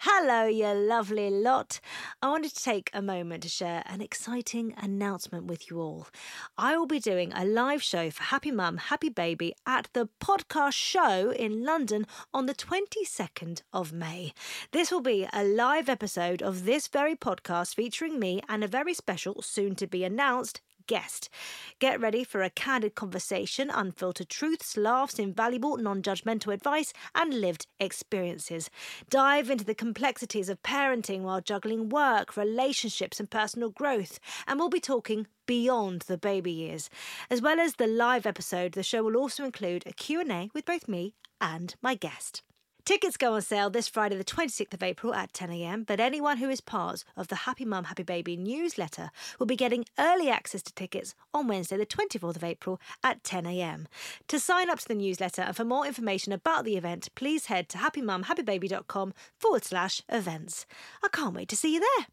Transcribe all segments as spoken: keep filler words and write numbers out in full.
Hello, you lovely lot. I wanted to take a moment to share an exciting announcement with you all. I will be doing a live show for Happy Mum, Happy Baby at the Podcast Show in London on the twenty-second of May. This will be a live episode of this very podcast featuring me and a very special, soon-to-be-announced guest. Get ready for a candid conversation, unfiltered truths, laughs, invaluable non-judgmental advice and lived experiences. Dive into the complexities of parenting while juggling work, relationships and personal growth, and we'll be talking beyond the baby years. As well as the live episode, the show will also include a Q and A with both me and my guest. Tickets go on sale this Friday the twenty-sixth of April at ten a.m, but anyone who is part of the Happy Mum, Happy Baby newsletter will be getting early access to tickets on Wednesday the twenty-fourth of April at ten a.m. To sign up to the newsletter and for more information about the event, please head to happymumhappybaby.com forward slash events. I can't wait to see you there.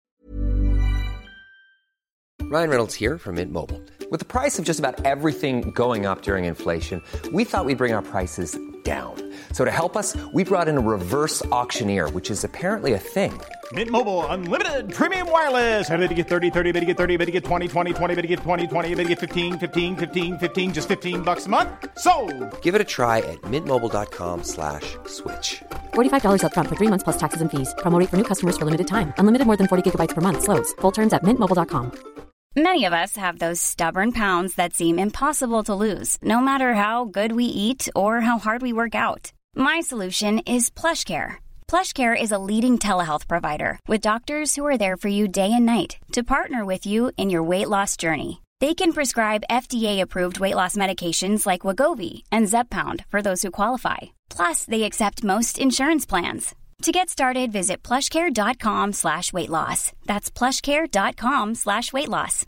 Ryan Reynolds here from Mint Mobile. With the price of just about everything going up during inflation, we thought we'd bring our prices down. So to help us, we brought in a reverse auctioneer, which is apparently a thing. Mint Mobile Unlimited Premium Wireless. How to get thirty, thirty, how to get thirty, how to get twenty, twenty, twenty, how to get twenty, twenty, how to get fifteen, fifteen, fifteen, fifteen, just fifteen bucks a month? Sold! Give it a try at mintmobile.com slash switch. forty-five dollars up front for three months plus taxes and fees. Promo rate for new customers for limited time. Unlimited more than forty gigabytes per month. Slows full terms at mint mobile dot com. Many of us have those stubborn pounds that seem impossible to lose, no matter how good we eat or how hard we work out. My solution is PlushCare. PlushCare is a leading telehealth provider with doctors who are there for you day and night to partner with you in your weight loss journey. They can prescribe F D A-approved weight loss medications like Wegovy and Zepbound for those who qualify. Plus, they accept most insurance plans. To get started, visit plushcare.com slash weight loss. That's plushcare.com slash weight loss.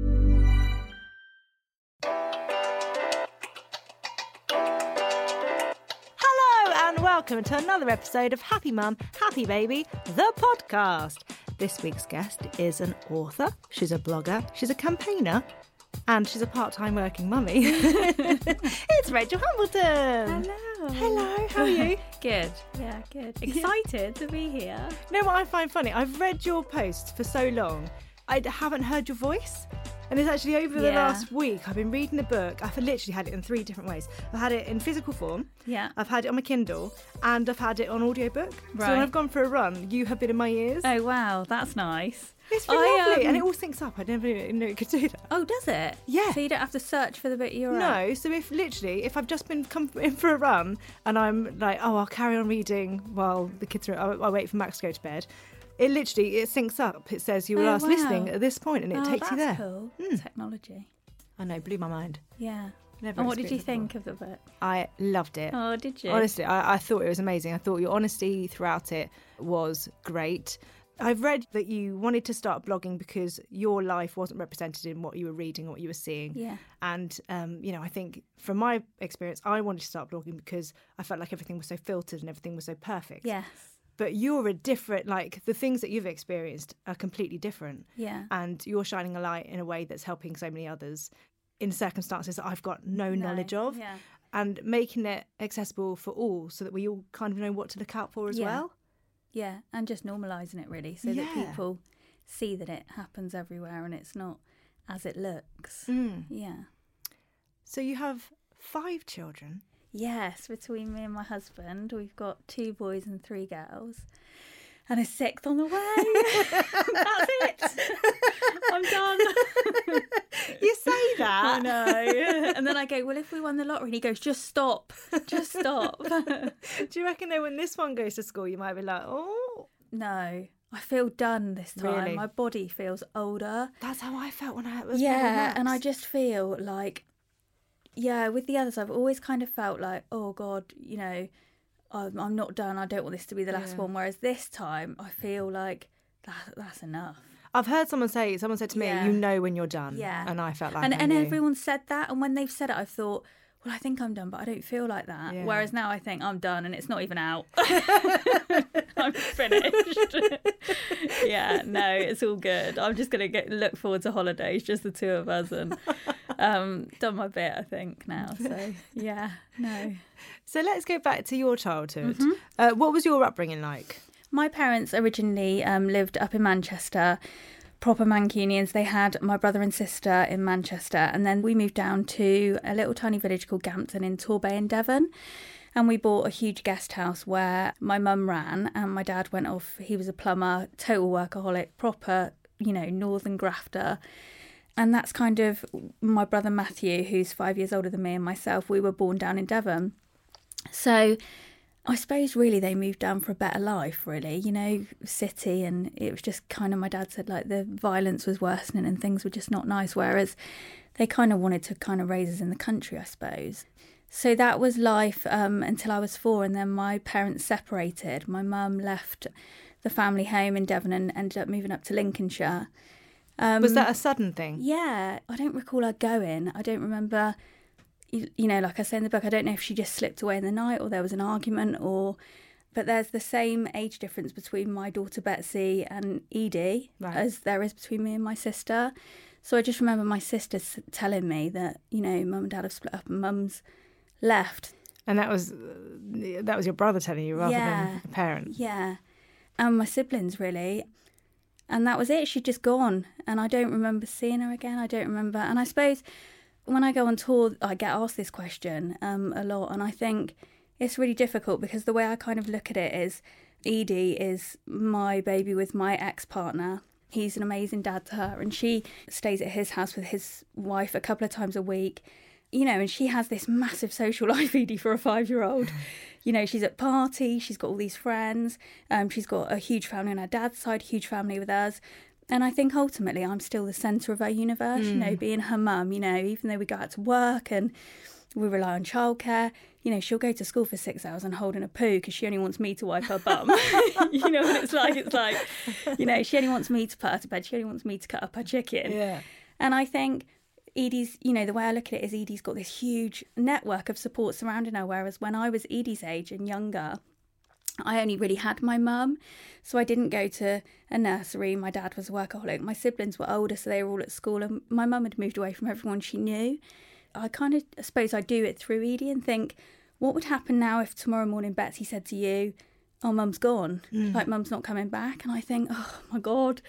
Hello and welcome to another episode of Happy Mum, Happy Baby, the podcast. This week's guest is an author, she's a blogger, she's a campaigner, and she's a part-time working mummy. It's Rachel Hambleton. Hello. Hello, how are you? Good. Yeah, good. Excited to be here. You know what I find funny? I've read your posts for so long, I haven't heard your voice. And it's actually over the Yeah. last week, I've been reading the book. I've literally had it in three different ways. I've had it in physical form, Yeah. I've had it on my Kindle, and I've had it on audiobook. So when Right. I've gone for a run, you have been in my ears. Oh, wow. That's nice. It's been I, lovely, um, and it all syncs up. I never knew it could do that. Oh, does it? Yeah. So you don't have to search for the bit you're at? No, so if literally, if I've just been come in for a run and I'm like, oh, I'll carry on reading while the kids are, I'll, I'll wait for Max to go to bed. It literally, it syncs up. It says you were Oh, last wow. listening at this point, and it Oh, takes you there. that's cool. Mm. Technology. I know, blew my mind. Yeah. Never And what did you experienced it think of the book? I loved it. Oh, did you? Honestly, I, I thought it was amazing. I thought your honesty throughout it was great. I've read that you wanted to start blogging because your life wasn't represented in what you were reading or what you were seeing. Yeah. And, um, you know, I think from my experience, I wanted to start blogging because I felt like everything was so filtered and everything was so perfect. Yes. But you're a different, like, the things that you've experienced are completely different. Yeah. And you're shining a light in a way that's helping so many others in circumstances that I've got no, No, knowledge of. yeah. And making it accessible for all so that we all kind of know what to look out for as Yeah. well. Yeah. And just normalising it, really, so that Yeah. people see that it happens everywhere and it's not as it looks. Mm. Yeah. So you have five children. Yes, between me and my husband, we've got two boys and three girls, and a sixth on the way. That's it. I'm done. You say that. I know. And then I go, well, if we won the lottery, and he goes, just stop, just stop. Do you reckon though when this one goes to school, you might be like, oh? No, I feel done this time. Really? My body feels older. That's how I felt when I was Yeah, and I just feel like, yeah, with the others, I've always kind of felt like, oh God, you know, I'm, I'm not done. I don't want this to be the last Yeah. one. Whereas this time, I feel like that, that's enough. I've heard someone say, someone said to me, Yeah. you know when you're done. Yeah. And I felt like and I and knew. everyone said that, and when they've said it, I've thought, well, I think I'm done, but I don't feel like that. Yeah. Whereas now I think I'm done, and it's not even out. I'm finished. Yeah, no, it's all good. I'm just gonna get look forward to holidays, just the two of us, and um, done my bit, I think now. So yeah, no. So let's go back to your childhood. Mm-hmm. Uh, what was your upbringing like? My parents originally um, lived up in Manchester, proper Mancunians. They had my brother and sister in Manchester, and then we moved down to a little tiny village called Gampton in Torbay in Devon. And we bought a huge guest house where my mum ran and my dad went off. He was a plumber, total workaholic, proper, you know, northern grafter. And that's kind of my brother Matthew, who's five years older than me and myself. We were born down in Devon. So I suppose really they moved down for a better life, really, you know, city. And it was just kind of, my dad said, like, the violence was worsening and things were just not nice. Whereas they kind of wanted to kind of raise us in the country, I suppose. So that was life um, until I was four, and then my parents separated. My mum left the family home in Devon and ended up moving up to Lincolnshire. Um, was that a sudden thing? Yeah, I don't recall her going. I don't remember, you, you know, like I say in the book, I don't know if she just slipped away in the night or there was an argument or... But there's the same age difference between my daughter Betsy and Edie right. as there is between me and my sister. So I just remember my sister telling me that, you know, mum and dad have split up and mum's left. And that was that was your brother telling you rather yeah, than a parent? Yeah. And my siblings, really. And that was it. She'd just gone. And I don't remember seeing her again. I don't remember. And I suppose when I go on tour, I get asked this question um, a lot. And I think it's really difficult because the way I kind of look at it is Edie is my baby with my ex-partner. He's an amazing dad to her. And she stays at his house with his wife a couple of times a week. You know, and she has this massive social life, Edie, for a five-year-old. You know, she's at parties, she's got all these friends, um, she's got a huge family on her dad's side, huge family with us. And I think ultimately I'm still the centre of her universe, mm. you know, being her mum, you know, even though we go out to work and we rely on childcare, you know, she'll go to school for six hours and holding a poo because she only wants me to wipe her bum. You know what it's like? It's like, you know, she only wants me to put her to bed, she only wants me to cut up her chicken. Yeah. And I think... Edie's, you know, the way I look at it is Edie's got this huge network of support surrounding her, whereas when I was Edie's age and younger, I only really had my mum. So I didn't go to a nursery. My dad was a workaholic. My siblings were older, so they were all at school, and my mum had moved away from everyone she knew. I kind of I suppose I do it through Edie and think, what would happen now if tomorrow morning Betsy said to you, oh, mum's gone, mm. like mum's not coming back? And I think, oh, my God.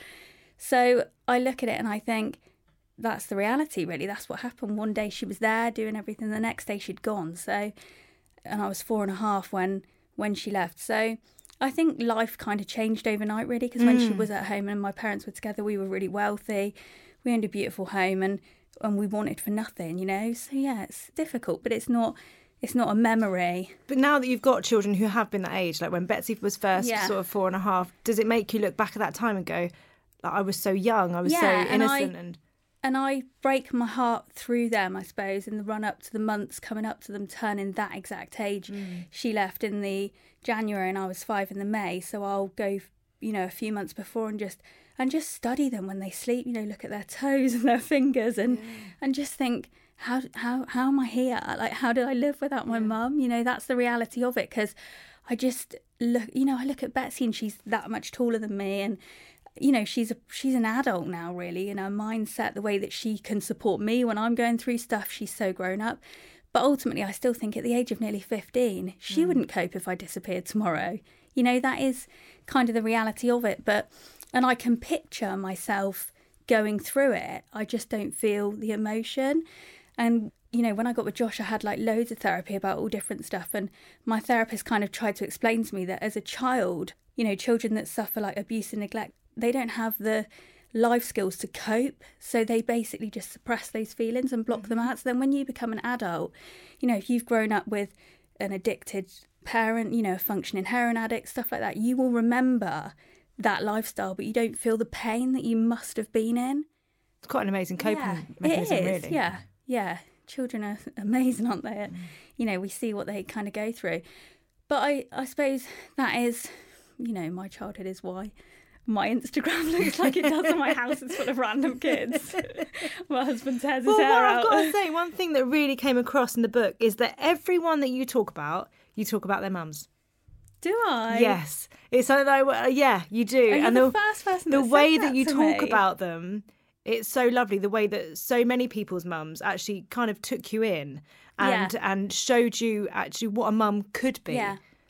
So I look at it and I think, that's the reality, really. That's what happened. One day she was there doing everything. The next day she'd gone. So, and I was four and a half when when she left. So I think life kind of changed overnight, really, because mm. when she was at home and my parents were together, we were really wealthy. We owned a beautiful home and, and we wanted for nothing, you know. So, yeah, it's difficult, but it's not... It's not a memory. But now that you've got children who have been that age, like when Betsy was first yeah. sort of four and a half, does it make you look back at that time and go, like, I was so young, I was yeah, so innocent and... I, and... And I break my heart through them, I suppose, in the run-up to the months coming up to them turning that exact age. Mm. She left in the January and I was five in the May, so I'll go, you know, a few months before and just and just study them when they sleep, you know, look at their toes and their fingers and, yeah. and just think, how how how am I here? Like, how did I live without my yeah. mum? You know, that's the reality of it, because I just look, you know, I look at Betsy and she's that much taller than me and, you know, she's a she's an adult now, really, in her mindset, the way that she can support me when I'm going through stuff. She's so grown up. But ultimately, I still think at the age of nearly fifteen, she mm. wouldn't cope if I disappeared tomorrow. You know, that is kind of the reality of it. But and I can picture myself going through it. I just don't feel the emotion. And, you know, when I got with Josh, I had like loads of therapy about all different stuff. And my therapist kind of tried to explain to me that as a child, you know, children that suffer like abuse and neglect, they don't have the life skills to cope, so they basically just suppress those feelings and block mm-hmm. them out. So then when you become an adult, you know, if you've grown up with an addicted parent, you know, a functioning heroin addict, stuff like that, you will remember that lifestyle, but you don't feel the pain that you must have been in. It's quite an amazing coping yeah, mechanism, it is, really. Yeah, yeah. Children are amazing, aren't they? Mm. You know, we see what they kind of go through. But I, I suppose that is, you know, my childhood is why my Instagram looks like it does and my house is full of random kids. My husband tears his well, hair out. I've got to say, one thing that really came across in the book is that everyone that you talk about, you talk about their mums. Do I? Yes. It's like, uh, yeah, you do. Are you and the, the first person the that way said that, that you to talk me? about them, it's so lovely. The way that so many people's mums actually kind of took you in and yeah. and showed you actually what a mum could be. Yeah.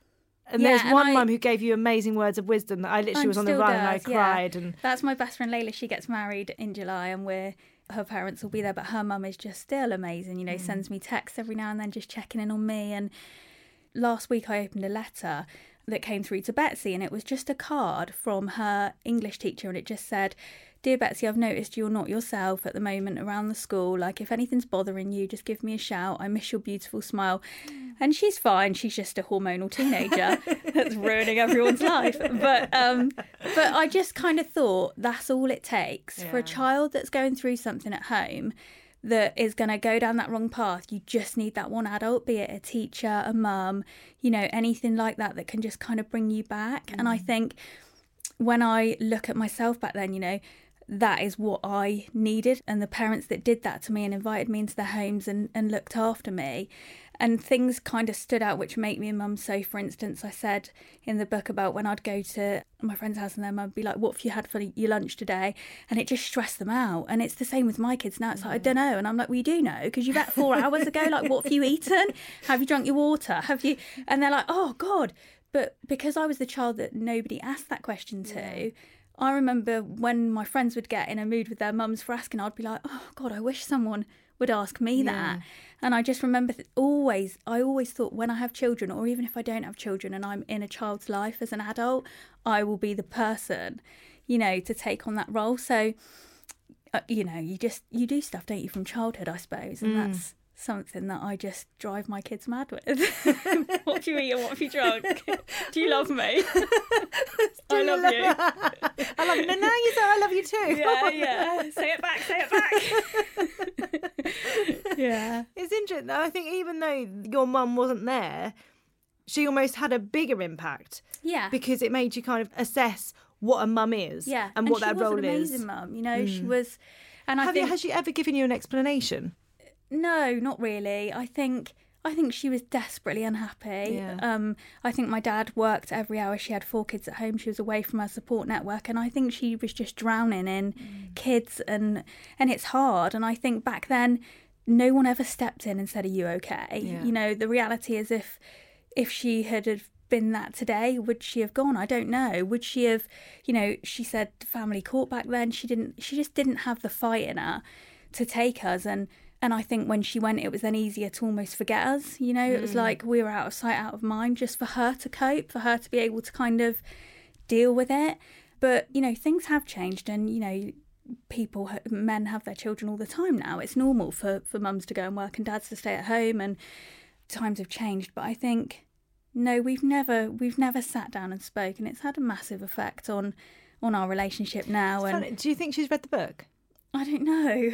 And Yeah, there's and one I- mum who gave you amazing words of wisdom that I literally And was on the still run and I does, yeah. cried. And That's my best friend Layla. She gets married in July, and we're her parents will be there, but her mum is just still amazing. You know, Mm. sends me texts every now and then, just checking in on me. And last week I opened a letter that came through to Betsy, and it was just a card from her English teacher, and it just said, "Dear Betsy, I've noticed you're not yourself at the moment around the school. Like, if anything's bothering you, just give me a shout. I miss your beautiful smile." And she's fine. She's just a hormonal teenager that's ruining everyone's life. But um, but I just kind of thought that's all it takes for a child that's going through something at home that is going to go down that wrong path. You just need that one adult, be it a teacher, a mum, you know, anything like that that can just kind of bring you back. Mm. And I think when I look at myself back then, you know, that is what I needed. And the parents that did that to me and invited me into their homes and, and looked after me. And things kind of stood out which make me a mum. So, for instance, I said in the book about when I'd go to my friend's house and their mum would be like, "What have you had for your lunch today?" And it just stressed them out. And it's the same with my kids now. It's like, I don't know. And I'm like, well, you do know, because you've ate four hours ago. Like, what have you eaten? Have you drunk your water? Have you? And they're like, oh, God. But because I was the child that nobody asked that question to, yeah. I remember when my friends would get in a mood with their mums for asking, I'd be like, oh, God, I wish someone would ask me that. Yeah. And I just remember th- always, I always thought when I have children, or even if I don't have children and I'm in a child's life as an adult, I will be the person, you know, to take on that role. So, uh, you know, you just, you do stuff, don't you, from childhood, I suppose. And mm. that's something that I just drive my kids mad with. What have you eaten? What have you drunk? Do you love me? I love, love you. I love you. No, now you say I love you too. Yeah, yeah. Say it back, say it back. Yeah. It's interesting. I think even though your mum wasn't there, she almost had a bigger impact. Yeah. Because it made you kind of assess what a mum is. Yeah. And, and what that role is. She was an amazing is. mum, you know, mm. she was. And I Have think, you, has she ever given you an explanation? No, not really. I think I think she was desperately unhappy. Yeah. Um, I think my dad worked every hour. She had four kids at home. She was away from her support network, and I think she was just drowning in mm. kids, and and it's hard. And I think back then, no one ever stepped in and said, "Are you okay?" Yeah. You know, the reality is, if if she had have been that today, would she have gone? I don't know. Would she have? You know, she said family court back then. She didn't. She just didn't have the fight in her to take us, and. And I think when she went, it was then easier to almost forget us. You know, mm. it was like we were out of sight, out of mind, just for her to cope, for her to be able to kind of deal with it. But, you know, things have changed, and, you know, people, men have their children all the time now. It's normal for, for mums to go and work and dads to stay at home, and times have changed. But I think, no, we've never we've never sat down and spoken. It's had a massive effect on, on our relationship now. It's and funny. Do you think she's read the book? I don't know.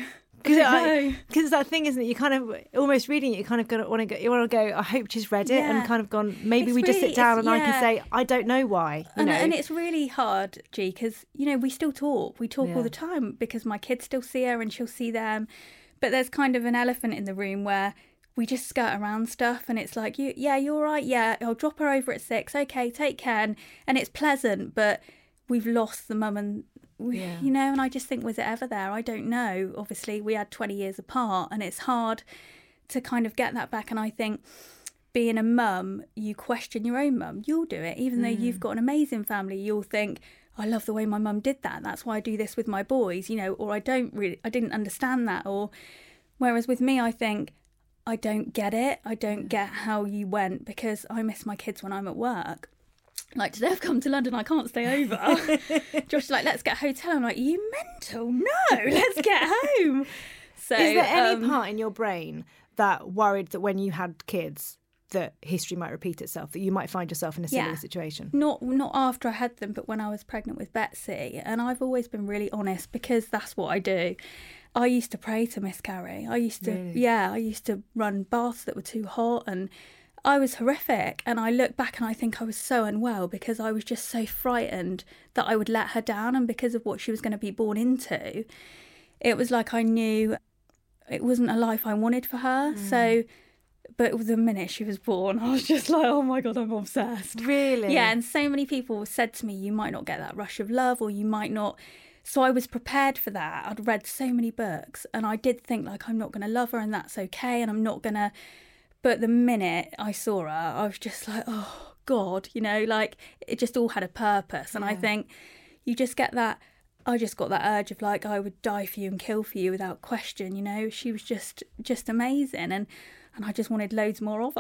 Because that thing, isn't it? You kind of almost reading it. You kind of want to go. You want to go. I hope she's read it yeah. and kind of gone. Maybe it's we really, just sit down and yeah. I can say I don't know why. You and, know? and it's really hard, G, because you know we still talk. We talk yeah. all the time because my kids still see her and she'll see them. But there's kind of an elephant in the room where we just skirt around stuff, and it's like, you, yeah, you're right. Yeah, I'll drop her over at six. Okay, take care. And, and it's pleasant, but we've lost the mum and. We, yeah. You know, and I just think, was it ever there? I don't know. Obviously, we had twenty years apart, and it's hard to kind of get that back. And I think being a mum, you question your own mum. You'll do it. Even mm. though you've got an amazing family, you'll think, I love the way my mum did that. That's why I do this with my boys, you know, or I don't really, I didn't understand that. Or whereas with me, I think, I don't get it. I don't get how you went, because I miss my kids when I'm at work. Like, today I've come to London, I can't stay over. Josh's like, let's get a hotel. I'm like, are you mental? No, let's get home. So, is there any um, part in your brain that worried that when you had kids that history might repeat itself, that you might find yourself in a similar yeah. situation? Not not after I had them, but when I was pregnant with Betsy. And I've always been really honest, because that's what I do. I used to pray to miscarry. I used to, really? yeah, I used to run baths that were too hot, and I was horrific. And I look back and I think I was so unwell because I was just so frightened that I would let her down, and because of what she was going to be born into, it was like I knew it wasn't a life I wanted for her. Mm. So, but the minute she was born, I was just like, oh my God, I'm obsessed. Really? Yeah, and so many people said to me, you might not get that rush of love, or you might not. So I was prepared for that. I'd read so many books, and I did think, like, I'm not going to love her, and that's okay, and I'm not going to. But the minute I saw her, I was just like, oh God, you know, like it just all had a purpose. And Yeah. I think you just get that, I just got that urge of like, I would die for you and kill for you without question, you know. She was just just amazing, and and I just wanted loads more of her.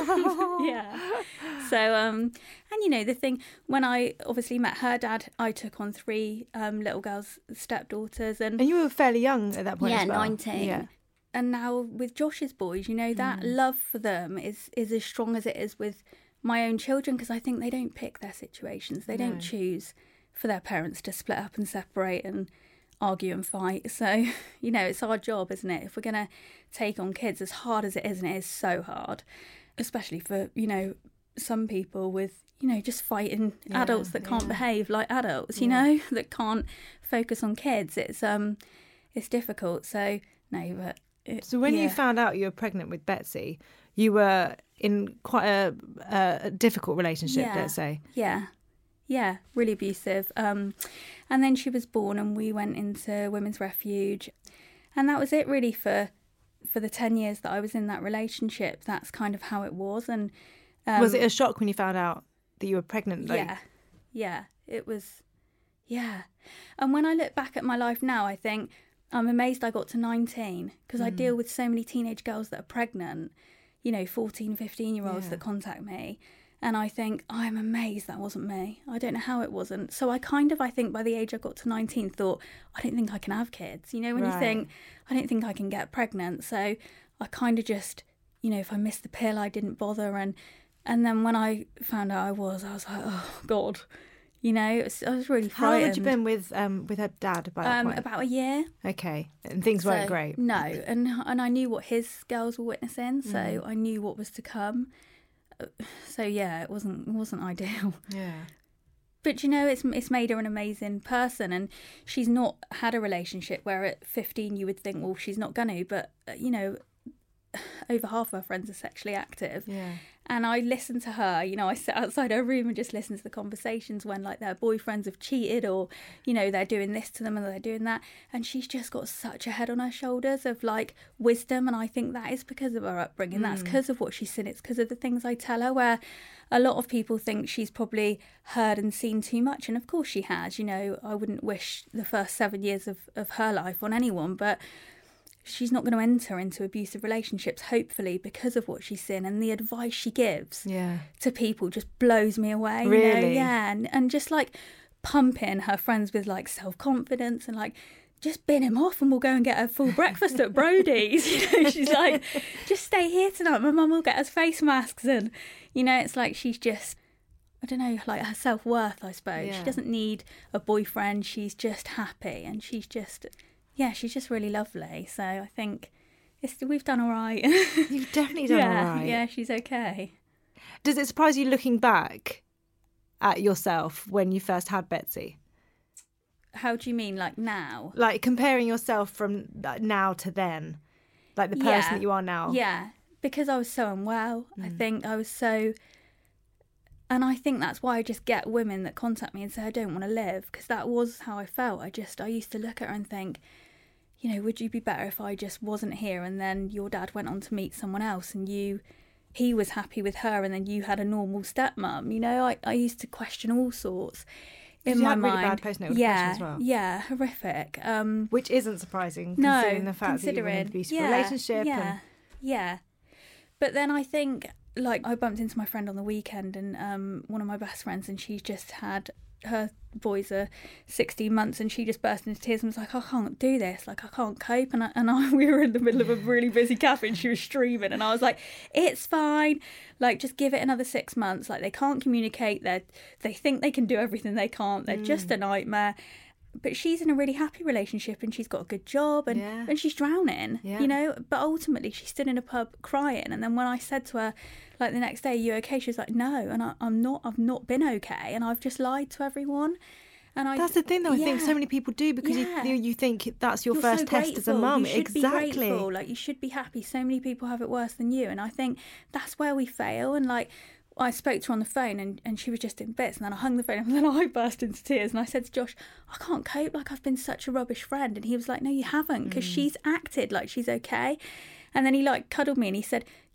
Yeah. So, um, and you know, the thing, when I obviously met her dad, I took on three um, little girls, stepdaughters. And, And you were fairly young at that point yeah, as well. nineteen. Yeah. And now with Josh's boys, you know, that love for them is, is as strong as it is with my own children, because I think they don't pick their situations. They don't choose for their parents to split up and separate and argue and fight. So, you know, it's our job, isn't it? If we're going to take on kids, as hard as it is, and it is so hard, especially for, you know, some people with, you know, just fighting Yeah, adults that can't yeah. behave like adults, you Yeah. know, that can't focus on kids. It's um, it's difficult. So, no, but... It, So when you yeah. found out you were pregnant with Betsy, you were in quite a, a difficult relationship, Yeah. let's say. Yeah, yeah, really abusive. Um, and then she was born, and we went into Women's Refuge, and that was it really for for the ten years that I was in that relationship. That's kind of how it was. And um, was it a shock when you found out that you were pregnant? Like, yeah, yeah, it was. Yeah, and when I look back at my life now, I think I'm amazed I got to nineteen, because I deal with so many teenage girls that are pregnant, you know, fourteen, fifteen year olds Yeah. that contact me. And I think, I'm amazed that wasn't me. I don't know how it wasn't. So I kind of, I think by the age I got to nineteen, thought, I don't think I can have kids. You know, when Right. you think, I don't think I can get pregnant. So I kind of just, you know, if I missed the pill, I didn't bother. And and then when I found out I was, I was like, oh, God. You know, it was, I was really How long frightened. had you been with um with her dad by that Um, point? about a year. Okay, and things weren't So, great. No, and and I knew what his girls were witnessing, so Mm. I knew what was to come. Uh, So yeah, it wasn't it wasn't ideal. Yeah. But you know, it's it's made her an amazing person, and she's not had a relationship where at fifteen you would think, well, she's not gonna. But uh, you know, over half of her friends are sexually active. Yeah. And I listen to her, you know, I sit outside her room and just listen to the conversations when like their boyfriends have cheated, or, you know, they're doing this to them and they're doing that. And she's just got such a head on her shoulders of like wisdom. And I think that is because of her upbringing. That's because of what she's seen. It's because of the things I tell her, where a lot of people think she's probably heard and seen too much. And of course she has, you know, I wouldn't wish the first seven years of, of her life on anyone, but she's not going to enter into abusive relationships, hopefully, because of what she's seen. And the advice she gives Yeah. to people just blows me away. You know? Really? Yeah. And, and just like pumping her friends with like self-confidence and like, just bin him off and we'll go and get a full breakfast at Brody's. You know, she's like, just stay here tonight. My mum will get us face masks. And, you know, it's like she's just, I don't know, like her self-worth, I suppose. Yeah. She doesn't need a boyfriend. She's just happy, and she's just... Yeah, she's just really lovely. So I think it's, we've done all right. You've definitely done yeah, all right. yeah, she's okay. Does it surprise you looking back at yourself when you first had Betsy? How do you mean, like now? Like comparing yourself from like, now to then, like the person Yeah. that you are now. Yeah, because I was so unwell. I think I was so... And I think that's why I just get women that contact me and say, I don't want to live, because that was how I felt. I just, I used to look at her and think, you know, would you be better if I just wasn't here and then your dad went on to meet someone else and you, he was happy with her and then you had a normal stepmom? You know, I, I used to question all sorts in you my had really mind. bad postnatal depression yeah, as well. yeah, horrific. Um, Which isn't surprising no, considering the fact that you were in an abusive yeah, relationship. Yeah, And... yeah. But then I think, like, I bumped into my friend on the weekend, and um, one of my best friends, and she's just had, her boys are sixteen months, and she just burst into tears and was like, I can't do this, like, I can't cope. And I, and I, we were in the middle of a really busy cafe, and she was streaming, and I was like, it's fine, like, just give it another six months. Like, they can't communicate, they they think they can do everything, they can't, they're mm. just a nightmare. But she's in a really happy relationship, and she's got a good job, and, yeah. and she's drowning, yeah. you know. But ultimately, she stood in a pub crying. And then when I said to her, like, the next day, are you okay? She was like, no. And I, I'm not, I've not been okay. And I've just lied to everyone. And I, That's the thing, though. I think yeah. so many people do because Yeah. you, you think that's your You're first so test as a grateful. mum. You should Exactly. be grateful. Like, you should be happy. So many people have it worse than you. And I think that's where we fail. And, like, I spoke to her on the phone and, and she was just in bits, and then I hung the phone and then I burst into tears and I said to Josh, I can't cope, like I've been such a rubbish friend. And he was like, no, you haven't, because mm. she's acted like she's okay. And then he like cuddled me and he said,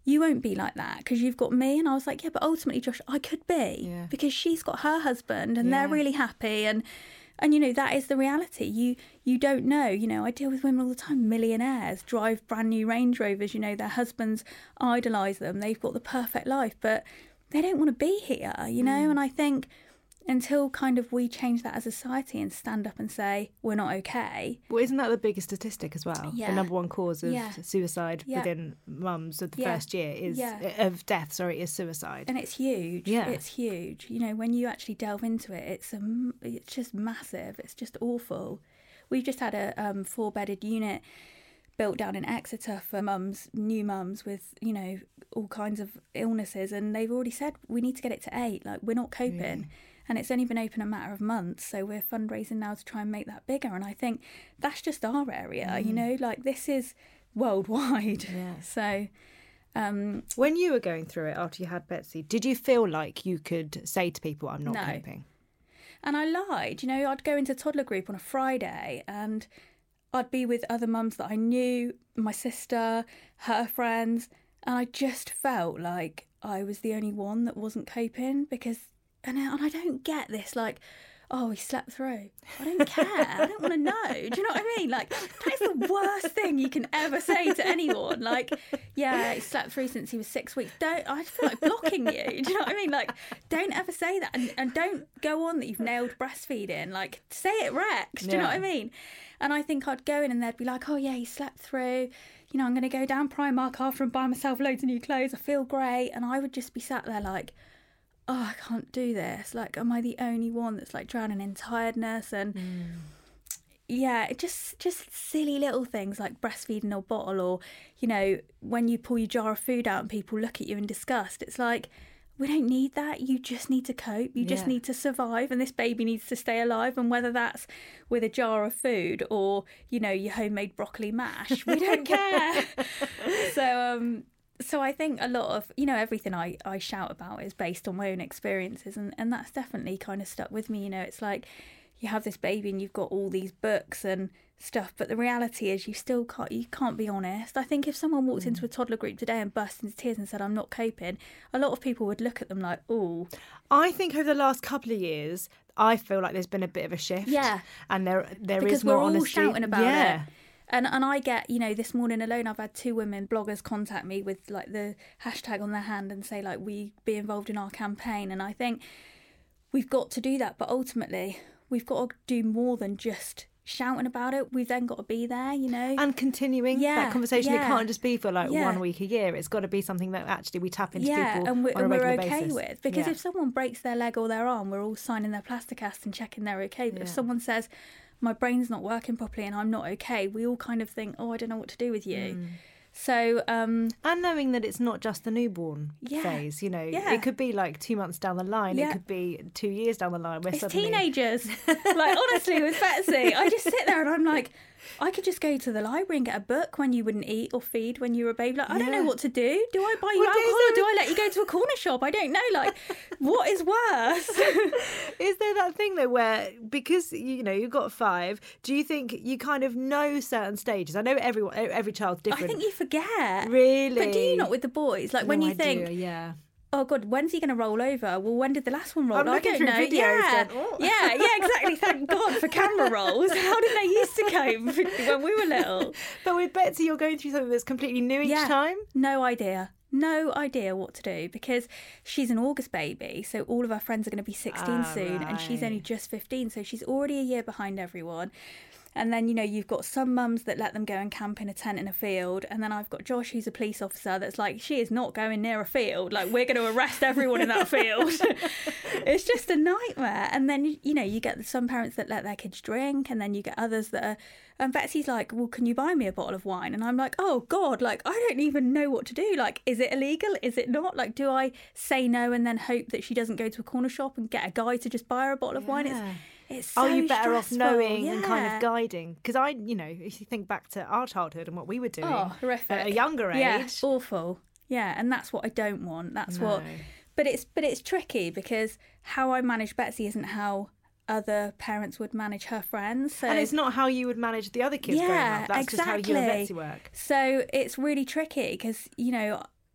you won't be like that because you've got me. And I was like, yeah, but ultimately, Josh, I could be Yeah. because she's got her husband and Yeah. they're really happy. And, and you know, that is the reality. You you don't know. You know, I deal with women all the time, millionaires, drive brand new Range Rovers. You know, their husbands idolise them. They've got the perfect life, but they don't want to be here, you know. Mm. And I think until kind of we change that as a society and stand up and say we're not okay. Well, isn't that the biggest statistic as well? Yeah. The number one cause of Yeah. suicide Yeah. within mums of the Yeah. first year is Yeah. of death. Sorry, is suicide. And it's huge. Yeah. It's huge. You know, when you actually delve into it, it's a, it's just massive. It's just awful. We've just had a um, four-bedded unit built down in Exeter for mums, new mums with, you know, all kinds of illnesses. And they've already said, we need to get it to eight. Like, we're not coping. Really? And it's only been open a matter of months. So we're fundraising now to try and make that bigger. And I think that's just our area, mm. you know, like this is worldwide. Yeah. So... Um, when you were going through it after you had Betsy, did you feel like you could say to people, I'm not no. coping? And I lied. You know, I'd go into toddler group on a Friday and I'd be with other mums that I knew, my sister, her friends, and I just felt like I was the only one that wasn't coping because, and I, and I don't get this, like, oh, he slept through. I don't care. I don't want to know. Do you know what I mean? Like, that is the worst thing you can ever say to anyone. Like, yeah, he slept through since he was six weeks. Don't, I feel like blocking you. Do you know what I mean? Like, don't ever say that. And, and don't go on that you've nailed breastfeeding. Like, say it Rex. Do you know what I mean? And I think I'd go in and they'd be like, oh, yeah, he slept through. You know, I'm going to go down Primark after and buy myself loads of new clothes. I feel great. And I would just be sat there like, oh, I can't do this. Like, am I the only one that's like drowning in tiredness? And mm. yeah, it just just silly little things like breastfeeding or bottle, or, you know, when you pull your jar of food out and people look at you in disgust. It's like, we don't need that. You just need to cope. You just yeah. need to survive. And this baby needs to stay alive. And whether that's with a jar of food or, you know, your homemade broccoli mash, we don't care. so, um, So I think a lot of, you know, everything I, I shout about is based on my own experiences. And, and that's definitely kind of stuck with me. You know, it's like you have this baby and you've got all these books and stuff. But the reality is you still can't, you can't be honest. I think if someone walked mm. into a toddler group today and burst into tears and said, I'm not coping, a lot of people would look at them like, oh. I think over the last couple of years, I feel like there's been a bit of a shift. Yeah. And there there because is more we're all honesty. shouting about yeah. it. And and I get, you know, this morning alone, I've had two women bloggers contact me with like the hashtag on their hand and say like, we be involved in our campaign. And I think we've got to do that. But ultimately, we've got to do more than just shouting about it. We've then got to be there, you know. And continuing yeah, that conversation. Yeah. It can't just be for like yeah. one week a year. It's got to be something that actually we tap into yeah, people and we're, on a and regular we're okay basis. with. Because yeah. if someone breaks their leg or their arm, we're all signing their plasticast and checking they're okay. But yeah. if someone says, my brain's not working properly and I'm not okay, we all kind of think, oh, I don't know what to do with you. Mm. So, um, and knowing that it's not just the newborn yeah, phase, you know, yeah. it could be like two months down the line, yeah. it could be two years down the line. Where it's suddenly... teenagers. Like, honestly, with Betsy, I just sit there and I'm like, I could just go to the library and get a book when you wouldn't eat or feed when you were a baby. Like, I yeah. don't know what to do. Do I buy you well, alcohol or do I let you go to a corner shop? I don't know. Like, what is worse? Is there that thing though where, because, you know, you've got five, do you think you kind of know certain stages? I know everyone, every child's different. I think you forget. Really? But do you not with the boys? Like, no, when you I think... do, yeah. Oh God, when's he going to roll over? Well, when did the last one roll? I'm I looking don't through know. videos. Yeah, Going, oh. yeah, yeah, exactly. Thank God for camera rolls. How did they used to cope when we were little? But with Betsy, you're going through something that's completely new each yeah, time. No idea. No idea what to do because she's an August baby, so all of her friends are going to be sixteen ah, soon, right. and she's only just fifteen, so she's already a year behind everyone. And then, you know, you've got some mums that let them go and camp in a tent in a field. And then I've got Josh, who's a police officer, that's like, she is not going near a field. Like, we're going to arrest everyone in that field. It's just a nightmare. And then, you know, you get some parents that let their kids drink. And then you get others that are... And Betsy's like, well, can you buy me a bottle of wine? And I'm like, oh, God, like, I don't even know what to do. Like, is it illegal? Is it not? Like, do I say no and then hope that she doesn't go to a corner shop and get a guy to just buy her a bottle of yeah. wine? It's... It's so Are you better stressful. off knowing yeah. and kind of guiding? Because I, you know, if you think back to our childhood and what we were doing oh, horrific. at a younger age, yeah, awful. Yeah, and that's what I don't want. That's no. what. But it's but it's tricky because how I manage Betsy isn't how other parents would manage her friends. So, and it's not how you would manage the other kids yeah, growing up. That's exactly. just how you and Betsy work. So it's really tricky because, you know,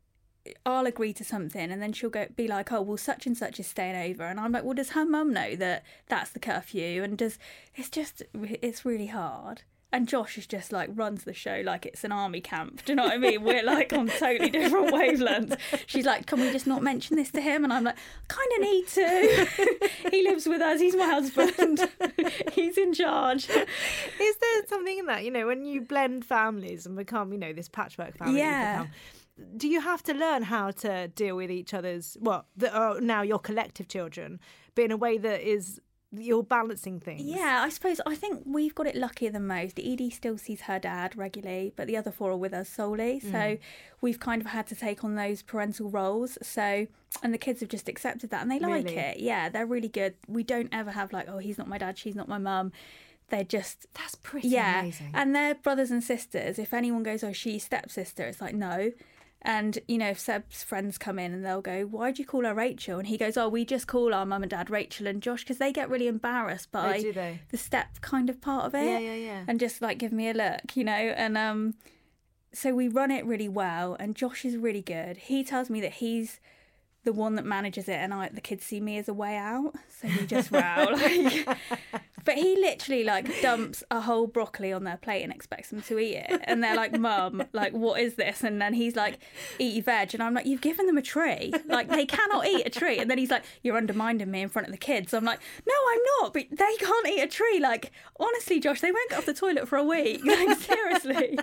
I'll agree to something and then she'll go be like, oh, well, such and such is staying over. And I'm like, well, does her mum know that that's the curfew? And does, it's just, it's really hard. And Josh is just like runs the show like it's an army camp. Do you know what I mean? We're like on totally different wavelengths. She's like, can we just not mention this to him? And I'm like, kind of need to. He lives with us. He's my husband. He's in charge. Is there something in that, you know, when you blend families and become, you know, this patchwork family? Yeah. Become, do you have to learn how to deal with each other's, well, the, uh, now your collective children, but in a way that is... you're balancing things? Yeah, I suppose I think we've got it luckier than most. Edie still sees her dad regularly, but the other four are with us solely. So mm. we've kind of had to take on those parental roles. So, and the kids have just accepted that and they like really? it. Yeah, they're really good. We don't ever have like, oh, he's not my dad, she's not my mum. They're just... That's pretty yeah. amazing. And they're brothers and sisters. If anyone goes, oh, she's stepsister, it's like, no. And, you know, if Seb's friends come in and they'll go, why do you call her Rachel? And he goes, oh, we just call our mum and dad Rachel and Josh, because they get really embarrassed by oh, do they? the step kind of part of it. Yeah, yeah, yeah. And just like, give me a look, you know. And um, so we run it really well. And Josh is really good. He tells me that he's the one that manages it and I, the kids see me as a way out. So we just row. Like, but he literally like dumps a whole broccoli on their plate and expects them to eat it. And they're like, Mum, like, what is this? And then he's like, eat your veg. And I'm like, you've given them a tree. Like, they cannot eat a tree. And then he's like, you're undermining me in front of the kids. I'm like, no, I'm not. But they can't eat a tree. Like, honestly, Josh, they won't get off the toilet for a week. Like, seriously.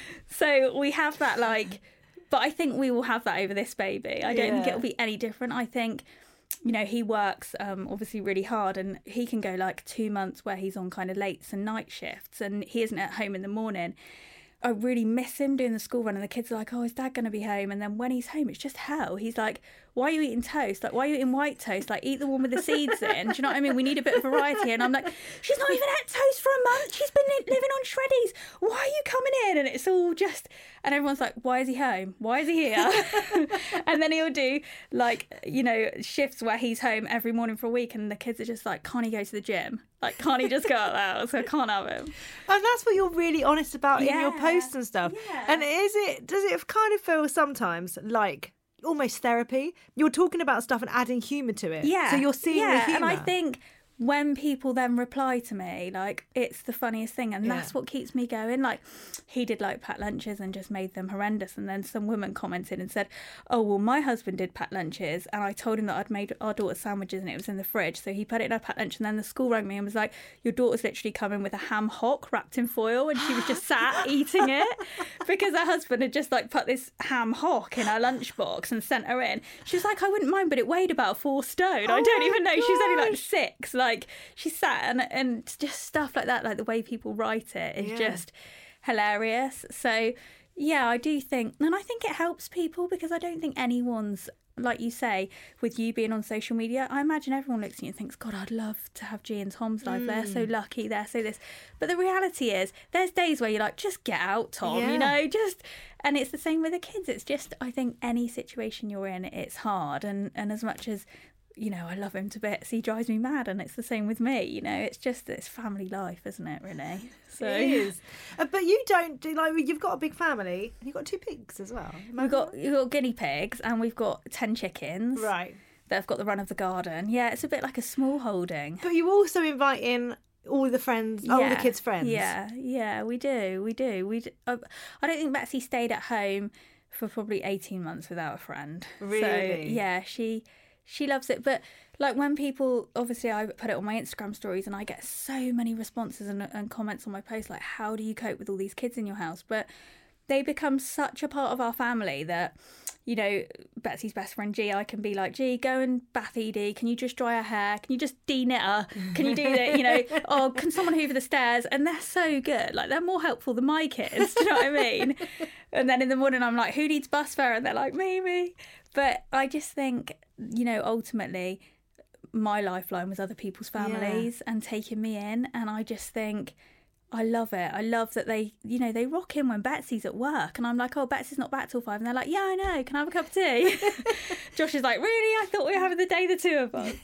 So we have that, like... But I think we will have that over this baby. I don't yeah. think it'll be any different. I think, you know, he works um, obviously really hard and he can go like two months where he's on kind of lates and night shifts and he isn't at home in the morning. I really miss him doing the school run and the kids are like, oh, is Dad going to be home? And then when he's home, it's just hell. He's like, why are you eating toast? Like, why are you eating white toast? Like, eat the one with the seeds in. Do you know what I mean? We need a bit of variety. And I'm like, she's not even had toast for a month. She's been li- living on shreddies. Why are you coming in? And it's all just... And everyone's like, why is he home? Why is he here? And then he'll do, like, you know, shifts where he's home every morning for a week and the kids are just like, can't he go to the gym? Like, can't he just go out there? So I can't have him. And that's what you're really honest about yeah. in your posts and stuff. Yeah. And is it, does it kind of feel sometimes like almost therapy? You're talking about stuff and adding humour to it. Yeah. So you're seeing yeah. the humour. And I think when people then reply to me, like, it's the funniest thing. And yeah. that's what keeps me going. Like, he did, like, packed lunches and just made them horrendous. And then some woman commented and said, oh, well, my husband did packed lunches. And I told him that I'd made our daughter sandwiches and it was in the fridge. So he put it in her packed lunch. And then the school rang me and was like, your daughter's literally come in with a ham hock wrapped in foil. And she was just sat eating it because her husband had just, like, put this ham hock in her lunchbox and sent her in. She was like, I wouldn't mind, but it weighed about four stone. Oh I don't even know. gosh. She's only, like, six. Like, Like she sat and, and just stuff like that, like the way people write it is yeah. just hilarious. So yeah, I do think, and I think it helps people because I don't think anyone's, like you say, with you being on social media, I imagine everyone looks at you and thinks, God, I'd love to have G and Tom's life. Mm. They're so lucky, they're so this. But the reality is there's days where you're like, just get out, Tom, yeah. you know, just, and it's the same with the kids. It's just, I think any situation you're in, it's hard. And, and as much as, you know, I love him to bits, he drives me mad, and it's the same with me, you know, it's just, it's family life, isn't it, really? So it is. Uh, but you don't do, like, you've got a big family and you've got two pigs as well. We've got, we've got guinea pigs and we've got ten chickens. Right. That have got the run of the garden. Yeah, it's a bit like a small holding. But you also invite in all the friends, yeah. all the kids' friends. Yeah, yeah, we do, we do. We. Do. I, I don't think Betsy stayed at home for probably eighteen months without a friend. Really? So, yeah, she... She loves it. But like when people, obviously I put it on my Instagram stories and I get so many responses and, and comments on my posts like, how do you cope with all these kids in your house? But they become such a part of our family that, you know, Betsy's best friend G, I can be like, G, go and bath Edie. Can you just dry her hair? Can you just de-knit her? Can you do that? You know, oh, can someone hoover the stairs? And they're so good. Like, they're more helpful than my kids. Do you know what I mean? And then in the morning I'm like, who needs bus fare? And they're like, me, me. But I just think, you know, ultimately my lifeline was other people's families yeah. and taking me in. And I just think, I love it. I love that they, you know, they rock in when Betsy's at work. And I'm like, oh, Betsy's not back till five. And they're like, yeah, I know. Can I have a cup of tea? Josh is like, really? I thought we were having the day, the two of us.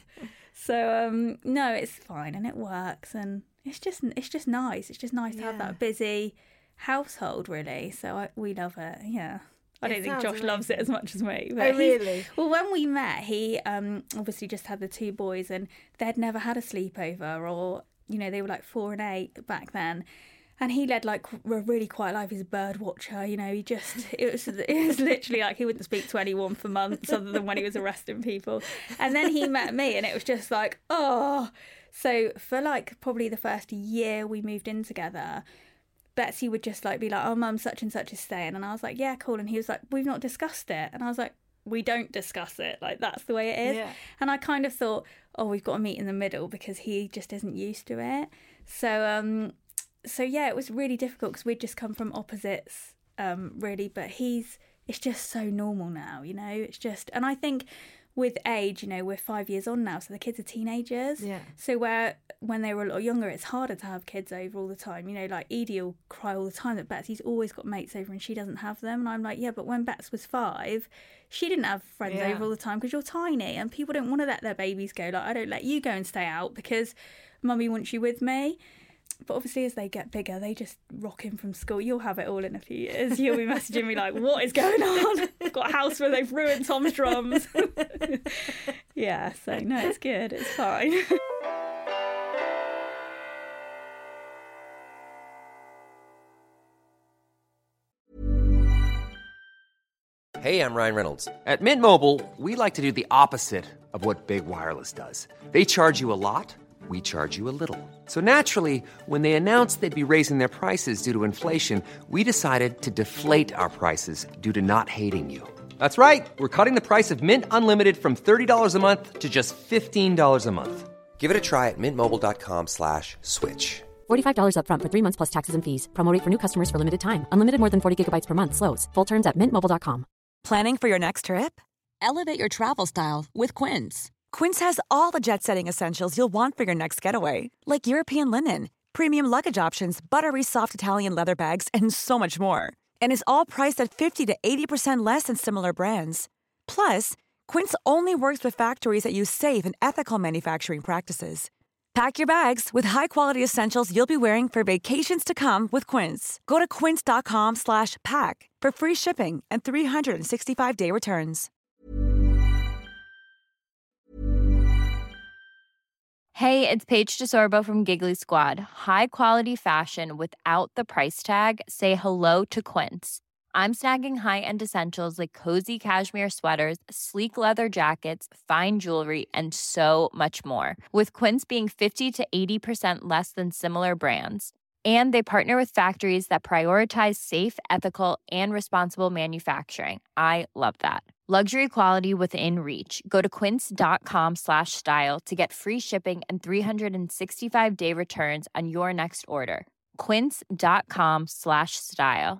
So, um, no, it's fine. And it works. And it's just, it's just nice. It's just nice to yeah. have that busy household, really. So I, we love it. Yeah. I don't It think sounds Josh loves it amazing. as much as me. Oh, he's- really? Well, when we met, he um, obviously just had the two boys and they'd never had a sleepover or, you know, they were like four and eight back then. And he led like a really quiet life. He's a bird watcher, you know. He just it was it was literally like he wouldn't speak to anyone for months, other than when he was arresting people. And then he met me, and it was just like, oh. So for like probably the first year we moved in together, Betsy would just like be like, oh, mum, such and such is staying, and I was like, yeah, cool. And he was like, we've not discussed it, and I was like, we don't discuss it. Like that's the way it is. Yeah. And I kind of thought, oh, we've got to meet in the middle because he just isn't used to it. So um. So, yeah, it was really difficult because we'd just come from opposites, um, really. But he's, it's just so normal now, you know, it's just, and I think with age, you know, we're five years on now, so the kids are teenagers. Yeah. So where, when they were a lot younger, it's harder to have kids over all the time. You know, like Edie will cry all the time that Betsy's always got mates over and she doesn't have them. And I'm like, yeah, but when Bets was five, she didn't have friends Yeah. over all the time because you're tiny and people don't want to let their babies go. Like, I don't let you go and stay out because mummy wants you with me. But obviously, as they get bigger, they just rock in from school. You'll have it all in a few years. You'll be messaging me like, what is going on? I've got a house where they've ruined Tom's drums. Yeah, so no, it's good. It's fine. Hey, I'm Ryan Reynolds. At Mint Mobile, we like to do the opposite of what Big Wireless does. They charge you a lot, we charge you a little. So naturally, when they announced they'd be raising their prices due to inflation, we decided to deflate our prices due to not hating you. That's right. We're cutting the price of Mint Unlimited from thirty dollars a month to just fifteen dollars a month. Give it a try at mintmobile.com slash switch. forty-five dollars upfront for three months plus taxes and fees. Promo rate for new customers for limited time. Unlimited more than forty gigabytes per month. Slows full terms at mint mobile dot com. Planning for your next trip? Elevate your travel style with Quince. Quince has all the jet-setting essentials you'll want for your next getaway, like European linen, premium luggage options, buttery soft Italian leather bags, and so much more. And is all priced at fifty to eighty percent less than similar brands. Plus, Quince only works with factories that use safe and ethical manufacturing practices. Pack your bags with high-quality essentials you'll be wearing for vacations to come with Quince. Go to quince.com slash pack for free shipping and three sixty-five day returns. Hey, it's Paige DeSorbo from Giggly Squad. High quality fashion without the price tag. Say hello to Quince. I'm snagging high-end essentials like cozy cashmere sweaters, sleek leather jackets, fine jewelry, and so much more. With Quince being fifty to eighty percent less than similar brands. And they partner with factories that prioritize safe, ethical, and responsible manufacturing. I love that. Luxury quality within reach. Go to quince.com slash style to get free shipping and three sixty-five day returns on your next order. Quince.com slash style.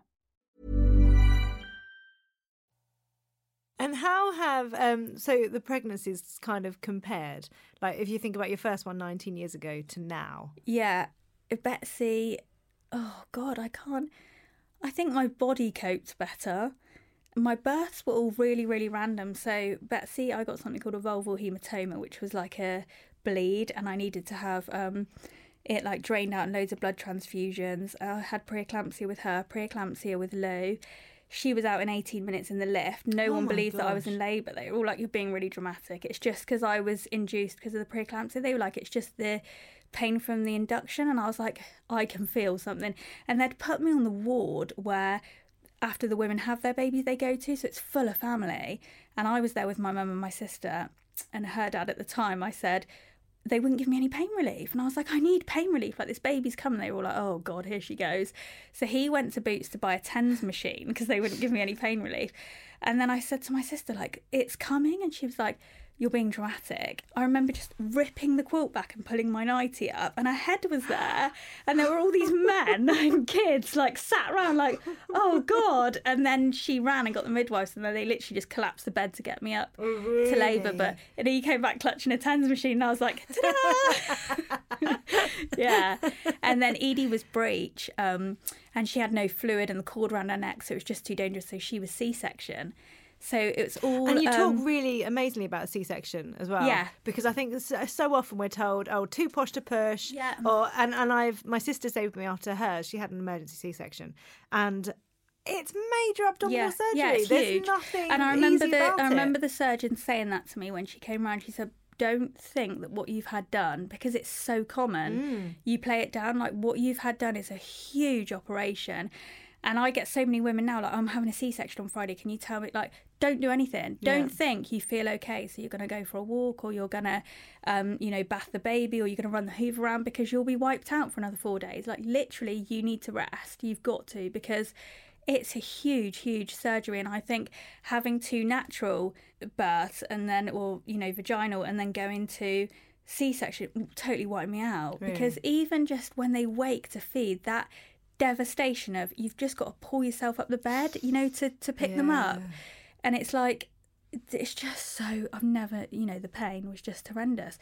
And how have um so the pregnancies kind of compared? Like if you think about your first one nineteen years ago to now. Yeah, Betsy, oh God, I can't, I think my body coped better. My births were all really, really random. So Betsy, I got something called a vulval hematoma, which was like a bleed, and I needed to have um, it like drained out and loads of blood transfusions. I had preeclampsia with her, preeclampsia with Lou. She was out in eighteen minutes in the lift. No Oh one my believed that I was gosh. in labour. They were all like, you're being really dramatic. It's just because I was induced because of the preeclampsia. They were like, it's just the pain from the induction. And I was like, I can feel something. And they'd put me on the ward where after the women have their babies they go to, so it's full of family. And I was there with my mum and my sister and her dad at the time. I said, they wouldn't give me any pain relief. And I was like, I need pain relief. Like, this baby's coming. They were all like, oh, God, here she goes. So he went to Boots to buy a TENS machine because they wouldn't give me any pain relief. And then I said to my sister, like, it's coming. And she was like, you're being dramatic. I remember just ripping the quilt back and pulling my nightie up, and her head was there, and there were all these men and kids like sat around like, oh God. And then she ran and got the midwives, and then they literally just collapsed the bed to get me up Oh, really? to labour. But and he came back clutching a TENS machine, and I was like, ta-da! Yeah. And then Edie was breech, um, and she had no fluid and the cord around her neck, so it was just too dangerous. So she was C-section. So it's all. And you talk um, really amazingly about C-section as well. Yeah. Because I think so, so often we're told, oh, too posh to push. Yeah. Or and, and I've my sister stayed with me after hers. She had an emergency C-section. And it's major abdominal yeah, surgery. yeah, it's There's huge. nothing And I remember easy the about I remember it. the surgeon saying that to me when she came around. She said, don't think that what you've had done, because it's so common, Mm. you play it down. Like, what you've had done is a huge operation. And I get so many women now, like, I'm having a C-section on Friday. Can you tell me, like, don't do anything. Yeah. Don't think you feel okay. So you're going to go for a walk, or you're going to, um, you know, bath the baby, or you're going to run the hoover around, because you'll be wiped out for another four days. Like, literally, you need to rest. You've got to, because it's a huge, huge surgery. And I think having two natural births and then, or, you know, vaginal, and then go into C-section totally wiped me out. Really? Because even just when they wake to feed, that devastation of you've just got to pull yourself up the bed, you know, to, to pick them up. And it's like, it's just so, I've never, you know, the pain was just horrendous.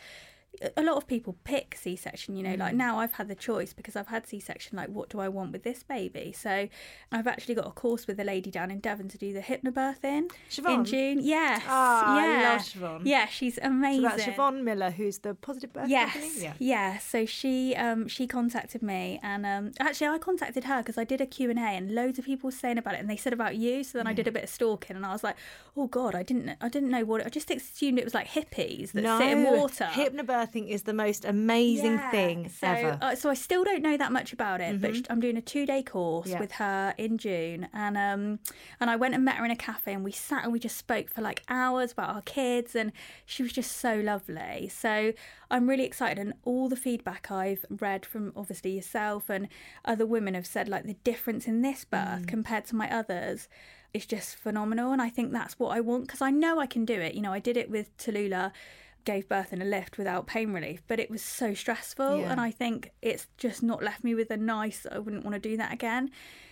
A lot of people pick C-section, you know, mm. like now I've had the choice because I've had C-section, like what do I want with this baby? So I've actually got a course with a lady down in Devon to do the hypnobirthing Siobhan? in June. Yes. Ah, yeah. I love Siobhan. Yeah, she's amazing. So that's Siobhan Miller, who's the Positive Birth yes. Company? Yeah. yeah. So she um, she contacted me, and um, actually I contacted her because I did a Q and A, and loads of people were saying about it, and they said about you. So then yeah. I did a bit of stalking, and I was like, oh God, I didn't I didn't know what it, I just assumed it was like hippies that no, sit in water. Hypnobirthing is the most amazing yeah. thing so, ever. Uh, so I still don't know that much about it, Mm-hmm. but I'm doing a two-day course yeah. with her in June, and um, and I went and met her in a cafe, and we sat and we just spoke for like hours about our kids, and she was just so lovely. So I'm really excited, and all the feedback I've read from obviously yourself and other women have said, like, the difference in this birth mm. compared to my others is just phenomenal, and I think that's what I want, because I know I can do it. You know, I did it with Tallulah, gave birth in a lift without pain relief, but it was so stressful, yeah. and I think it's just not left me with a nice, I wouldn't want to do that again.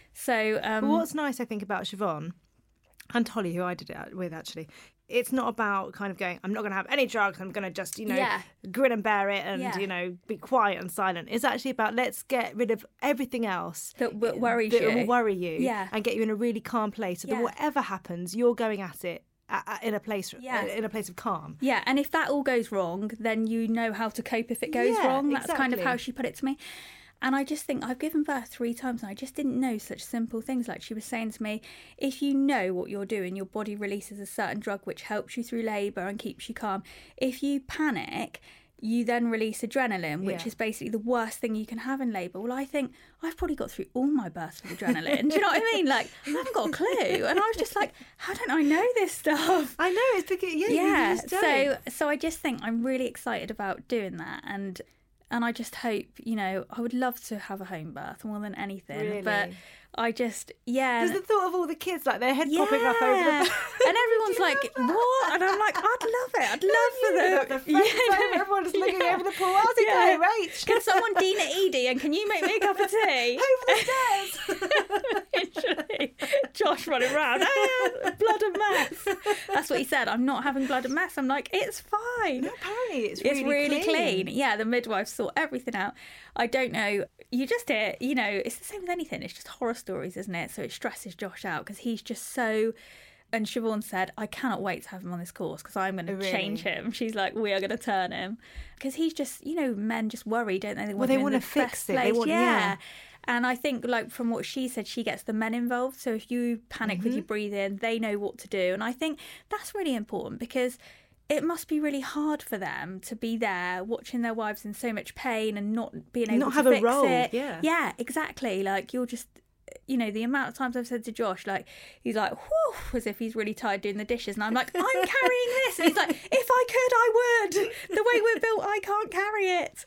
So um well, what's nice I think about Siobhan and Holly, who I did it with actually, it's not about kind of going, I'm not going to have any drugs, I'm going to just, you know, yeah. grin and bear it and, yeah. you know, be quiet and silent. It's actually about, let's get rid of everything else that w- worries that you will worry you yeah. and get you in a really calm place so yeah. that whatever happens, you're going at it in a place yeah. in a place of calm. Yeah, and if that all goes wrong, then you know how to cope if it goes yeah, wrong. That's exactly. kind of how she put it to me. And I just think I've given birth three times and I just didn't know such simple things. Like she was saying to me, if you know what you're doing, your body releases a certain drug which helps you through labour and keeps you calm. If you panic, you then release adrenaline, which yeah. is basically the worst thing you can have in labour. Well, I think I've probably got through all my births with adrenaline. Do you know what I mean? Like, I haven't got a clue. And I was just like, how don't I know this stuff? I know, it's because, yeah, yeah. you just don't. So, so I just think I'm really excited about doing that. And and I just hope, you know, I would love to have a home birth more than anything. Really? But I just, yeah. There's the thought of all the kids, like their head yeah. popping up over the And everyone's like, what? And I'm like, I'd love it. I'd love for them. The friends yeah. everyone just looking yeah. over the pool. How's it yeah. going, Rach? Can someone Dean at Edie and can you make me a cup of tea? Over the stairs. Literally. Josh running around. Ah, blood and mess. That's what he said. I'm not having blood and mess. I'm like, it's fine. No, apparently it's It's really, really clean. clean. Yeah, the midwife sort everything out. I don't know. You just hear, you know, it's the same with anything. It's just horror stories, isn't it? So it stresses Josh out because he's just so... And Siobhan said, I cannot wait to have him on this course because I'm going to Really? change him. She's like, we are going to turn him. Because he's just, you know, men just worry, don't they? They Well, want they him in want to the fix best it. They place. want, yeah. yeah. And I think, like, from what she said, she gets the men involved. So if you panic Mm-hmm. with your breathing, they know what to do. And I think that's really important because it must be really hard for them to be there watching their wives in so much pain and not being able Not to have a fix role, it. yeah. Yeah, exactly. Like, you're just... You know, the amount of times I've said to Josh, like, he's like, whew, as if he's really tired doing the dishes. And I'm like, I'm carrying this. And he's like, if I could, I would. The way we're built, I can't carry it.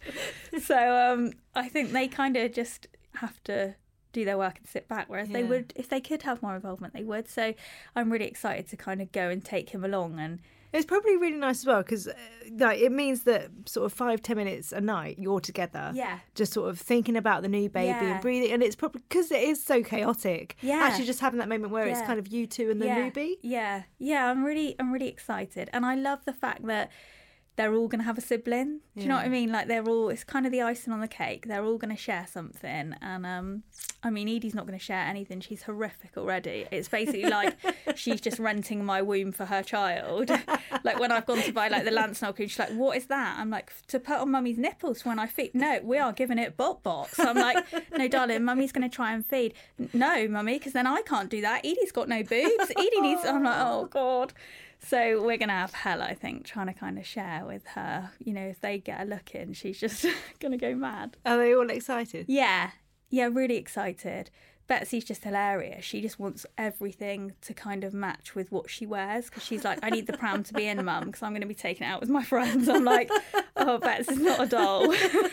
So um, I think they kind of just have to do their work and sit back. Whereas Yeah. they would, if they could have more involvement, they would. So I'm really excited to kind of go and take him along. And It's probably really nice as well because uh, like, it means that sort of five, ten minutes a night you're together. Yeah. Just sort of thinking about the new baby Yeah. and breathing. And it's probably because it is so chaotic. Yeah. Actually just having that moment where it's Yeah. kind of you two and the yeah, newbie. Yeah, yeah, I'm really, I'm really excited, and I love the fact that they're all going to have a sibling. Do you Yeah. know what I mean? Like, they're all, it's kind of the icing on the cake. They're all going to share something. And, um, I mean, Edie's not going to share anything. She's horrific already. It's basically like she's just renting my womb for her child. Like, when I've gone to buy, like, the Lansnell cream, she's like, what is that? I'm like, to put on mummy's nipples when I feed. No, we are giving it bot box. I'm like, no, darling, mummy's going to try and feed. No, mummy, because then I can't do that. Edie's got no boobs. Edie needs, I'm like, oh, God. So we're going to have hell, I think, trying to kind of share with her. You know, if they get a look in, she's just going to go mad. Are they all excited? Yeah. Yeah, really excited. Betsy's just hilarious. She just wants everything to kind of match with what she wears because she's like, I need the pram to be in, mum, because I'm going to be taking it out with my friends. I'm like, oh, Bets is not a doll.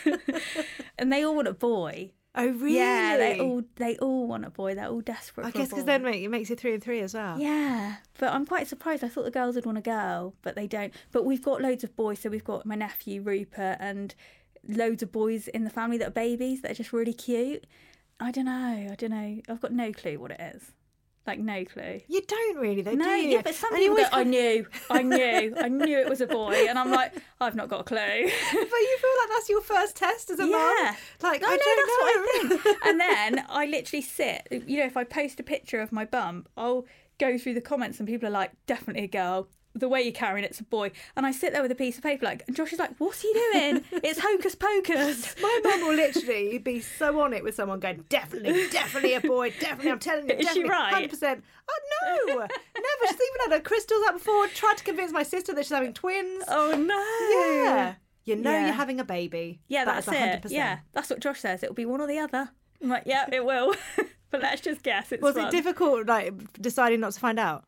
And they all want a boy. Oh, really? Yeah, they all they all want a boy. They're all desperate I for guess a boy. because then make, it makes it three and three as well. Yeah, but I'm quite surprised. I thought the girls would want a girl, but they don't. But we've got loads of boys. So we've got my nephew Rupert and loads of boys in the family that are babies that are just really cute. I don't know. I don't know. I've got no clue what it is. Like, no clue. You don't really, though, No, do you? yeah, but some And you people go, always I knew, I knew, I knew it was a boy. And I'm like, I've not got a clue. But you feel like that's your first test as a mum? Yeah. Like, no, I no, don't that's know. what I think. And then I literally sit, you know, if I post a picture of my bum, I'll go through the comments and people are like, definitely a girl. The way you're carrying it's a boy. And I sit there with a piece of paper like, and Josh is like, what's he doing? It's hocus pocus. My mum will literally be so on it with someone going, definitely, definitely a boy, definitely, I'm telling you, Is she definitely, right? one hundred percent. Oh, no, never. She's even had her crystals out before, tried to convince my sister that she's having twins. Oh, no. Yeah. You know Yeah. you're having a baby. Yeah, That that's is one hundred percent. it. Yeah, that's what Josh says. It'll be one or the other. I'm like, yeah, it will. But let's just guess. It's Was fun. it difficult, like, deciding not to find out?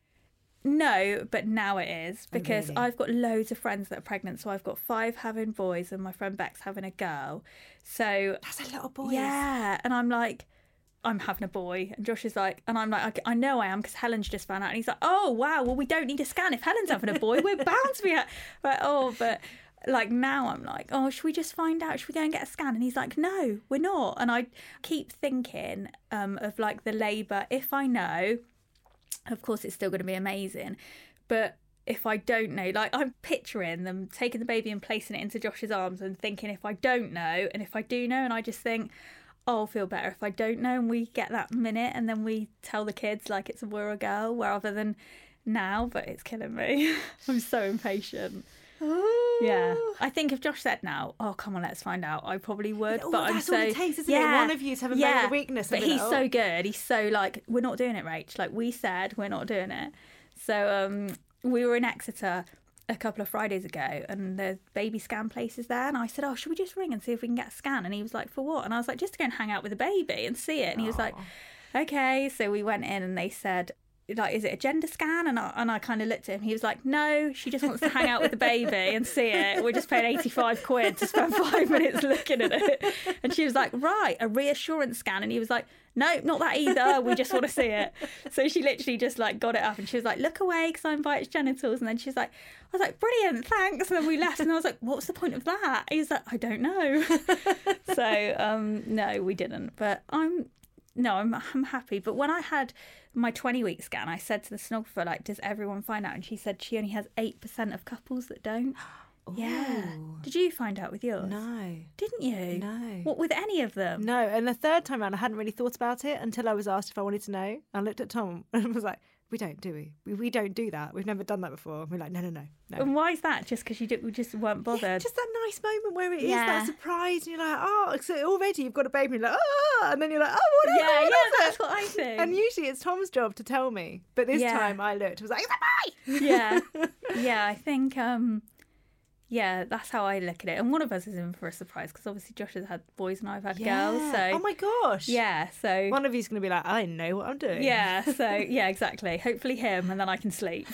No, but now it is because really? I've got loads of friends that are pregnant. So I've got five having boys and my friend Beck's having a girl. So That's a lot of boys. yeah, and I'm like, I'm having a boy, and Josh is like, and I'm like, I, I know I am because Helen's just found out, and he's like, oh wow, well we don't need a scan if Helen's having a boy, we're bound to be. Ha-. But oh, but like now I'm like, oh, should we just find out? Should we go and get a scan? And he's like, no, we're not. And I keep thinking um, of like the labour. If I know. Of course, it's still going to be amazing. But if I don't know, like I'm picturing them taking the baby and placing it into Josh's arms and thinking if I don't know and if I do know, and I just think, oh, I'll feel better if I don't know, and we get that minute and then we tell the kids like it's a boy or a girl rather than now. But it's killing me. I'm so impatient. Ooh. Yeah, I think if Josh said now, oh come on, let's find out, I probably would. Oh, but I'm that's so all it takes, isn't yeah, it? One of you to have a yeah. moment of weakness. But and be he's like, so oh. good. He's so like, we're not doing it, Rach. Like we said, we're not doing it. So um, we were in Exeter a couple of Fridays ago, and the baby scan place is there, and I said, oh, should we just ring and see if we can get a scan? And he was like, for what? And I was like, just to go and hang out with the baby and see it. And he was like, okay. So we went in, and they said, like, is it a gender scan? And I, and I kind of looked at him. He was like, no, she just wants to hang out with the baby and see it. We're just paying eighty-five quid to spend five minutes looking at it. And she was like, right, a reassurance scan. And he was like, no, not that either. We just want to see it. So she literally just like got it up, and she was like, look away because I'm by its genitals. And then she was like, I was like, brilliant, thanks. And then we left, and I was like, what's the point of that? He was like, I don't know. So um, no, we didn't. But I'm, no, I'm, I'm happy. But when I had my twenty-week scan, I said to the sonographer, like, does everyone find out? And she said she only has eight percent of couples that don't. Yeah. Did you find out with yours? No. Didn't you? No. What, with any of them? No, and the third time around, I hadn't really thought about it until I was asked if I wanted to know. I looked at Tom and was like, we don't, do we? We, we don't do that. We've never done that before. We're like, no, no, no, no. And why is that? Just because you did, we just weren't bothered? Yeah, just that nice moment where it is Yeah. that surprise, and you're like, oh, so already you've got a baby, and you're like, oh, and then you're like, oh, what is yeah, it? What yeah, is that's it? what I think. And usually it's Tom's job to tell me, but this Yeah. time I looked, I was like, it's a boy! yeah, yeah, I think, um, yeah, that's how I look at it. And one of us is in for a surprise because obviously Josh has had boys and I've had girls. So oh my gosh. yeah, so One of you's going to be like, I know what I'm doing. yeah, so yeah, exactly. Hopefully him, and then I can sleep.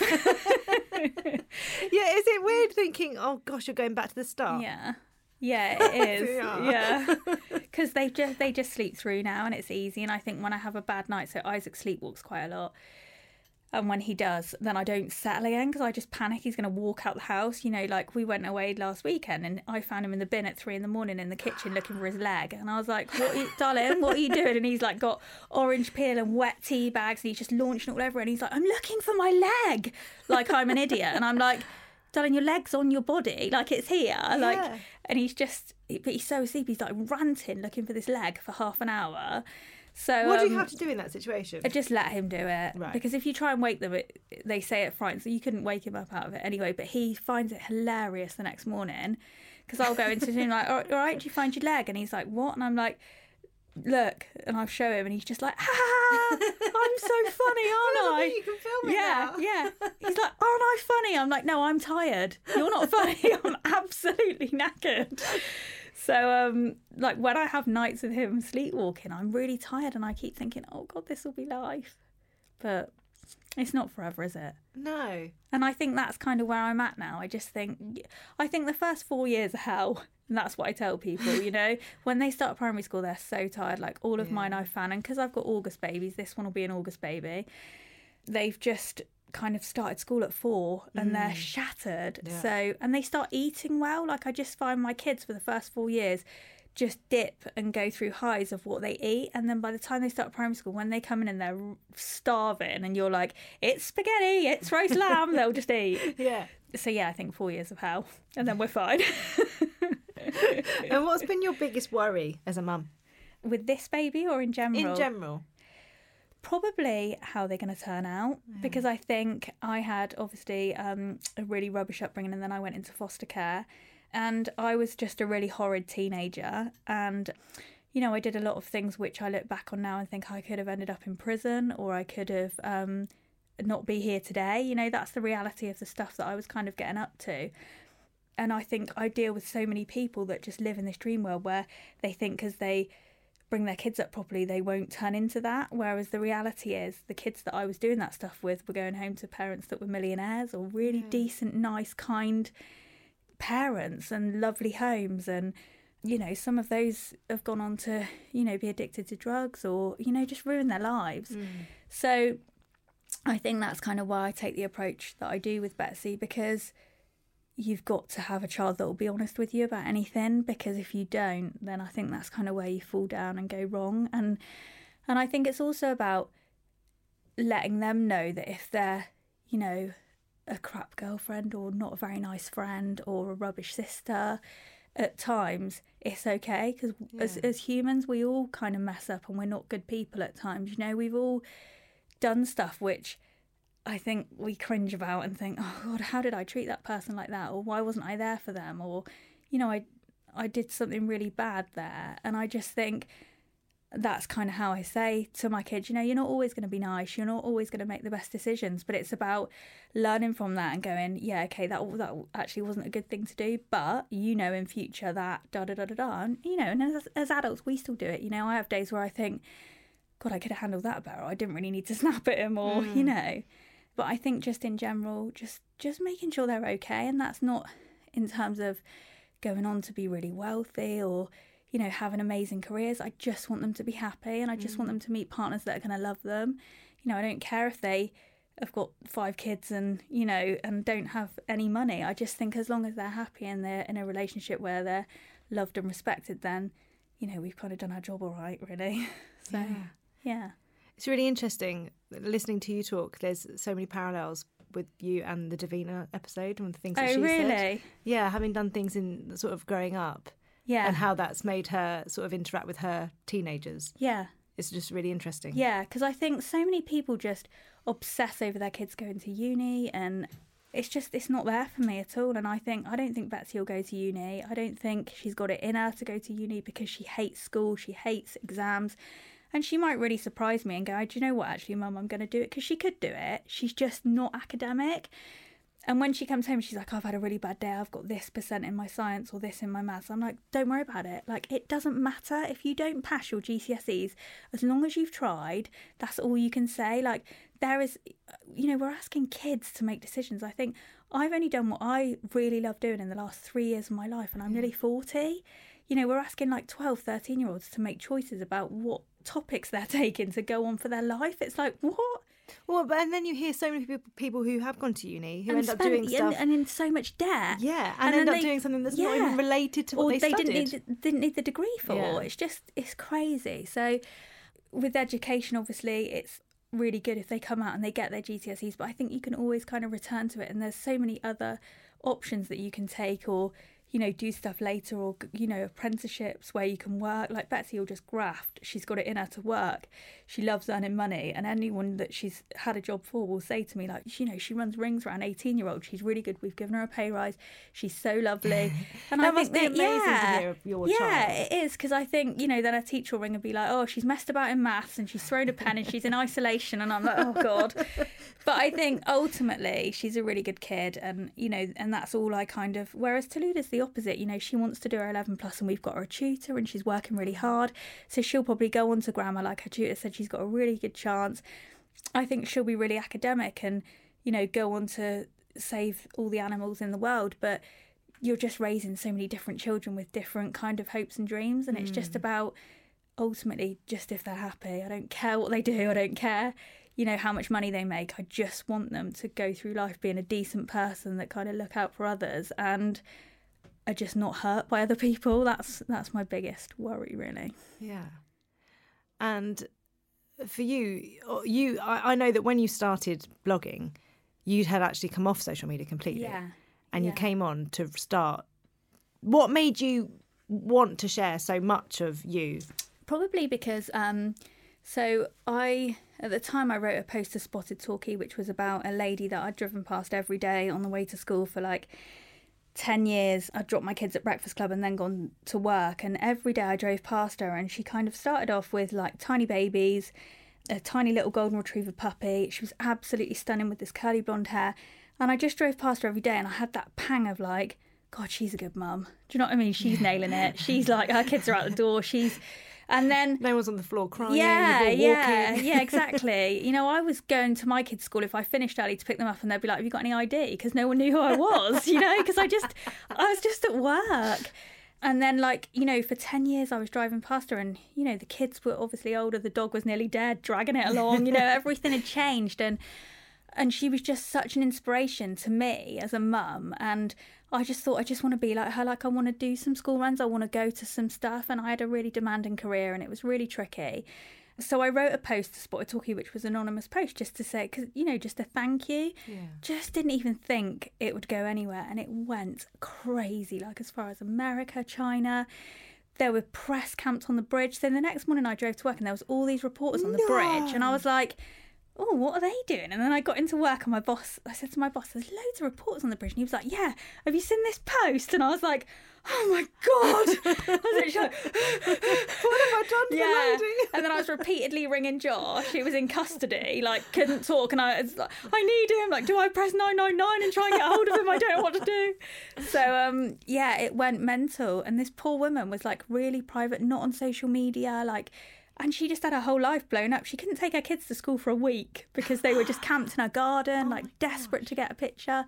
Yeah, is it weird thinking, oh gosh, you're going back to the start? Yeah. Yeah, it is. Yeah. Yeah, because they just they just sleep through now, and it's easy. And I think when I have a bad night, so Isaac sleepwalks quite a lot, and when he does, then I don't settle again because I just panic he's going to walk out the house. You know, like we went away last weekend, and I found him in the bin at three in the morning in the kitchen looking for his leg, and I was like, "What, are you, darling? What are you doing?" And he's like got orange peel and wet tea bags, and he's just launching all over, and he's like, "I'm looking for my leg," like I'm an idiot, and I'm like, darling, your leg's on your body, like it's here, yeah. like, and he's just, but he's so asleep, he's like ranting, looking for this leg for half an hour. So what um, do you have to do in that situation? Just let him do it, right. because if you try and wake them, it, they say it frightens, so you couldn't wake him up out of it anyway. But he finds it hilarious the next morning, because I'll go into him like, all right, do you find your leg? And he's like, what? And I'm like, look, and I show him, and he's just like, ha, I'm so funny, aren't I? You can film it yeah, now. yeah. He's like, aren't I funny? I'm like, no, I'm tired. You're not funny. I'm absolutely knackered. So, um, like, when I have nights with him sleepwalking, I'm really tired, and I keep thinking, oh, God, this will be life. But it's not forever, is it? No. And I think that's kind of where I'm at now. I just think, I think the first four years are hell. And that's what I tell people, you know. When they start primary school, they're so tired. Like, all of yeah. mine I've found, and because I've got August babies, this one will be an August baby, they've just kind of started school at four and mm. they're shattered. Yeah. So, and they start eating well. Like, I just find my kids for the first four years just dip and go through highs of what they eat, and then by the time they start primary school, when they come in and they're starving and you're like, it's spaghetti, it's roast lamb, they'll just eat. Yeah. So yeah, I think four years of hell, and then we're fine. And what's been your biggest worry as a mum? With this baby or in general? In general. Probably how they're going to turn out, mm. because I think I had obviously um, a really rubbish upbringing, and then I went into foster care, and I was just a really horrid teenager, and you know, I did a lot of things which I look back on now and think I could have ended up in prison, or I could have um, not be here today. You know, that's the reality of the stuff that I was kind of getting up to. And I think I deal with so many people that just live in this dream world where they think because they bring their kids up properly, they won't turn into that. Whereas the reality is the kids that I was doing that stuff with were going home to parents that were millionaires, or really yeah. decent, nice, kind parents and lovely homes. And, you know, some of those have gone on to, you know, be addicted to drugs, or, you know, just ruin their lives. Mm. So I think that's kind of why I take the approach that I do with Betsy, because you've got to have a child that will be honest with you about anything, because if you don't, then I think that's kind of where you fall down and go wrong. And and I think it's also about letting them know that if they're, you know, a crap girlfriend, or not a very nice friend, or a rubbish sister, at times it's okay, because yeah. as, as humans we all kind of mess up, and we're not good people at times. You know, we've all done stuff which I think we cringe about and think, oh God, how did I treat that person like that? Or why wasn't I there for them? Or, you know, I I did something really bad there. And I just think that's kind of how I say to my kids, you know, you're not always going to be nice. You're not always going to make the best decisions. But it's about learning from that and going, yeah, okay, that that actually wasn't a good thing to do. But, you know, in future that da-da-da-da-da. And, you know, and as, as adults, we still do it. You know, I have days where I think, God, I could have handled that better. I didn't really need to snap at him, or, mm. you know. But I think just in general, just just making sure they're okay. And that's not in terms of going on to be really wealthy or, you know, having amazing careers. I just want them to be happy, and I just mm. want them to meet partners that are going to love them. You know, I don't care if they have got five kids and, you know, and don't have any money. I just think as long as they're happy and they're in a relationship where they're loved and respected, then, you know, we've kind of done our job all right, really. So, yeah. yeah. It's really interesting listening to you talk. There's so many parallels with you and the Davina episode and the things that oh, she really? said. Yeah, having done things in sort of growing up. Yeah. And how that's made her sort of interact with her teenagers. Yeah. It's just really interesting. Yeah, because I think so many people just obsess over their kids going to uni, and it's just, it's not there for me at all. And I think, I don't think Betsy will go to uni. I don't think she's got it in her to go to uni, because she hates school, she hates exams. And she might really surprise me and go, do you know what, actually, Mum, I'm going to do it, because she could do it. She's just not academic. And when she comes home, she's like, I've had a really bad day. I've got this percent in my science or this in my maths. I'm like, don't worry about it. Like, it doesn't matter. If you don't pass your G C S Es, as long as you've tried, that's all you can say. Like, there is, you know, we're asking kids to make decisions. I think I've only done what I really love doing in the last three years of my life, and I'm nearly forty. You know, we're asking like twelve, thirteen-year-olds to make choices about what topics they're taking to go on for their life. It's like, what? Well, but and then you hear so many people, people who have gone to uni who and end spent, up doing stuff and, and in so much debt. Yeah, and, and end up they, doing something that's yeah. not even related to what or they, they studied. didn't need, didn't need the degree for. Yeah. It's just, it's crazy. So with education, obviously, it's really good if they come out and they get their G C S Es, but I think you can always kind of return to it. And there's so many other options that you can take, or, you know, do stuff later, or, you know, apprenticeships where you can work. Like Betsy will just graft. She's got it in her to work. She loves earning money. And anyone that she's had a job for will say to me, like, you know, she runs rings around eighteen-year-olds. She's really good. We've given her a pay rise. She's so lovely. And that I must think be that, amazing yeah, to hear of your yeah, child. it is. Because I think, you know, then a teacher will ring and be like, oh, she's messed about in maths and she's thrown a pen and she's in isolation. And I'm like, oh, God. But I think ultimately she's a really good kid. And, you know, and that's all I kind of... Whereas Taluda's the opposite. You know, she wants to do her eleven plus and we've got her a tutor and she's working really hard. So she'll probably go on to grammar. Like her tutor said, she's got a really good chance. I think she'll be really academic and, you know, go on to save all the animals in the world. But you're just raising so many different children with different kind of hopes and dreams. And it's mm. just about ultimately just if they're happy. I don't care what they do. I don't care, you know, how much money they make. I just want them to go through life being a decent person that kind of look out for others and are just not hurt by other people. That's that's my biggest worry, really. Yeah. And for you, you, I, I know that when you started blogging, you had actually come off social media completely. Yeah. And yeah. you came on to start. What made you want to share so much of you? Probably because, um, so I, at the time I wrote a post to Spotted Talkie, which was about a lady that I'd driven past every day on the way to school for like ten years. I'd dropped my kids at Breakfast Club and then gone to work. And every day I drove past her and she kind of started off with like tiny babies, a tiny little golden retriever puppy. She was absolutely stunning with this curly blonde hair. And I just drove past her every day and I had that pang of like, God, she's a good mum. Do you know what I mean? She's nailing it. She's like, her kids are out the door. She's... And then no one's on the floor crying. Yeah, yeah, walking. yeah, exactly. You know, I was going to my kids' school if I finished early to pick them up, and they'd be like, "Have you got any I D?" Because no one knew who I was. You know, because I just, I was just at work. And then, like, you know, for ten years I was driving past her, and you know, the kids were obviously older. The dog was nearly dead, dragging it along. You know, everything had changed, and and she was just such an inspiration to me as a mum. And I just thought I just want to be like her. Like I want to do some school runs. I want to go to some stuff. And I had a really demanding career and it was really tricky. So I wrote a post to Spotted Talkie, which was an anonymous post, just to say, because, you know, just a thank you. Yeah. Just didn't even think it would go anywhere. And it went crazy, like as far as America, China. There were press camps on the bridge. So the next morning I drove to work and there was all these reporters on the No. bridge. And I was like... oh, what are they doing? And then I got into work and my boss, I said to my boss, there's loads of reporters on the bridge. And he was like, yeah, have you seen this post? And I was like, oh my God. I was literally like, what have I done to yeah. the lady? And then I was repeatedly ringing Josh. He was in custody, like couldn't talk. And I was like, I need him. Like, do I press nine nine nine and try and get hold of him? I don't know what to do. So, um, yeah, it went mental. And this poor woman was like really private, not on social media, like... And she just had her whole life blown up. She couldn't take her kids to school for a week because they were just camped in her garden, oh like desperate to get a picture.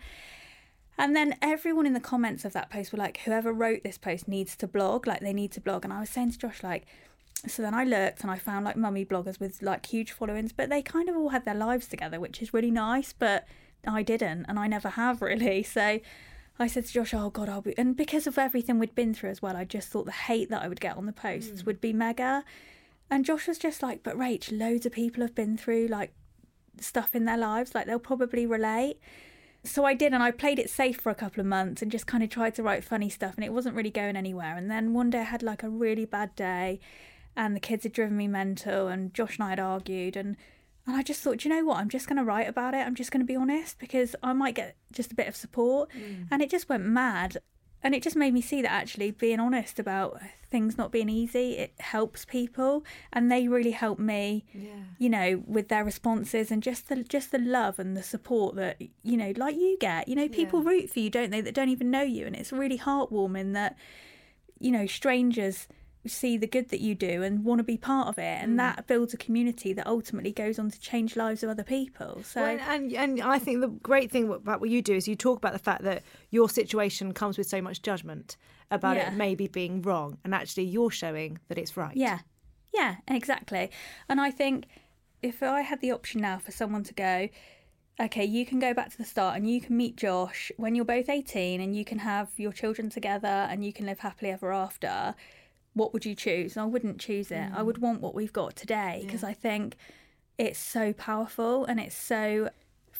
And then everyone in the comments of that post were like, whoever wrote this post needs to blog, like they need to blog. And I was saying to Josh, like, so then I looked and I found like mummy bloggers with like huge followings, but they kind of all had their lives together, which is really nice. But I didn't, and I never have really. So I said to Josh, oh God, I'll be... And because of everything we'd been through as well, I just thought the hate that I would get on the posts mm. would be mega. And Josh was just like, but Rach, loads of people have been through like stuff in their lives, like they'll probably relate. So I did, and I played it safe for a couple of months and just kind of tried to write funny stuff, and it wasn't really going anywhere. And then one day I had like a really bad day and the kids had driven me mental and Josh and I had argued, and, and I just thought, do you know what, I'm just going to write about it. I'm just going to be honest because I might get just a bit of support. Mm. And it just went mad. And it just made me see that actually being honest about things not being easy, it helps people. And they really helped me, yeah. you know, with their responses and just the just the love and the support that, you know, like you get. You know, people yeah. root for you, don't they, that don't even know you. And it's really heartwarming that, you know, strangers see the good that you do and want to be part of it, and mm. that builds a community that ultimately goes on to change lives of other people. So well, and and I think the great thing about what you do is you talk about the fact that your situation comes with so much judgment about yeah. it maybe being wrong, and actually you're showing that it's right. Yeah, yeah, exactly. And I think if I had the option now for someone to go, okay, you can go back to the start and you can meet Josh when you're both eighteen and you can have your children together and you can live happily ever after, what would you choose? And I wouldn't choose it. Mm. I would want what we've got today because yeah. I think it's so powerful and it's so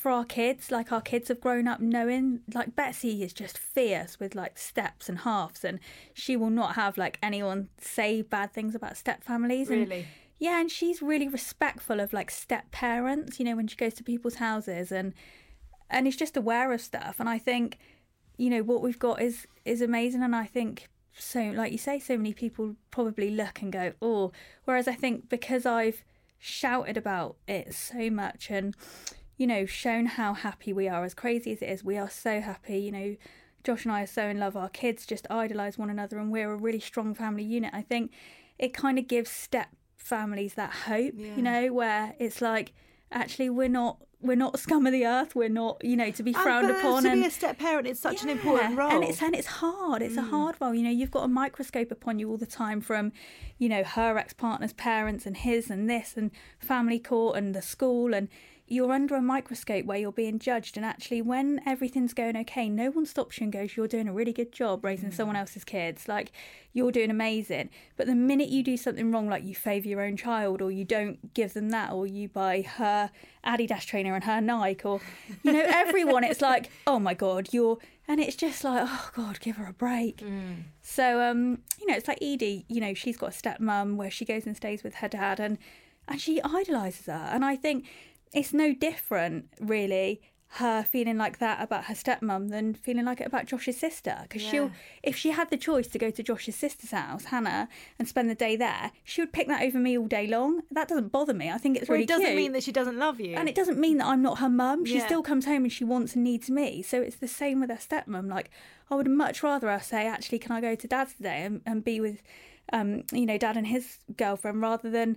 for our kids, like our kids have grown up knowing, like Betsy is just fierce with like steps and halves, and she will not have like anyone say bad things about step families. Really? And, yeah, and she's really respectful of like step parents, you know, when she goes to people's houses, and and is just aware of stuff. And I think, you know, what we've got is is amazing. And I think, so like you say, so many people probably look and go, oh, whereas I think because I've shouted about it so much and, you know, shown how happy we are, as crazy as it is, we are so happy. You know, Josh and I are so in love. Our kids just idolise one another, and we're a really strong family unit. I think it kind of gives step families that hope, yeah. you know, where it's like, actually, we're not we're not scum of the earth. We're not, you know, to be frowned and, upon. To and be a step parent, it's such yeah, an important role, and it's and it's hard. It's mm. a hard role. You know, you've got a microscope upon you all the time from, you know, her ex-partner's parents and his and this and family court and the school, and you're under a microscope where you're being judged. And actually, when everything's going okay, no one stops you and goes, you're doing a really good job raising mm. someone else's kids. Like, you're doing amazing. But the minute you do something wrong, like you favour your own child, or you don't give them that, or you buy her Adidas trainer and her Nike, or, you know, everyone, it's like, oh my God, you're... And it's just like, oh God, give her a break. Mm. So, um, you know, it's like Edie, you know, she's got a stepmum where she goes and stays with her dad, and, and she idolises her. And I think it's no different, really, her feeling like that about her stepmum than feeling like it about Josh's sister. Because yeah. she'll, if she had the choice to go to Josh's sister's house, Hannah, and spend the day there, she would pick that over me all day long. That doesn't bother me. I think it's well, really it doesn't cute. mean that she doesn't love you. And it doesn't mean that I'm not her mum. She yeah. still comes home and she wants and needs me. So it's the same with her stepmum. Like, I would much rather her say, actually, can I go to Dad's today and, and be with, um, you know, Dad and his girlfriend, rather than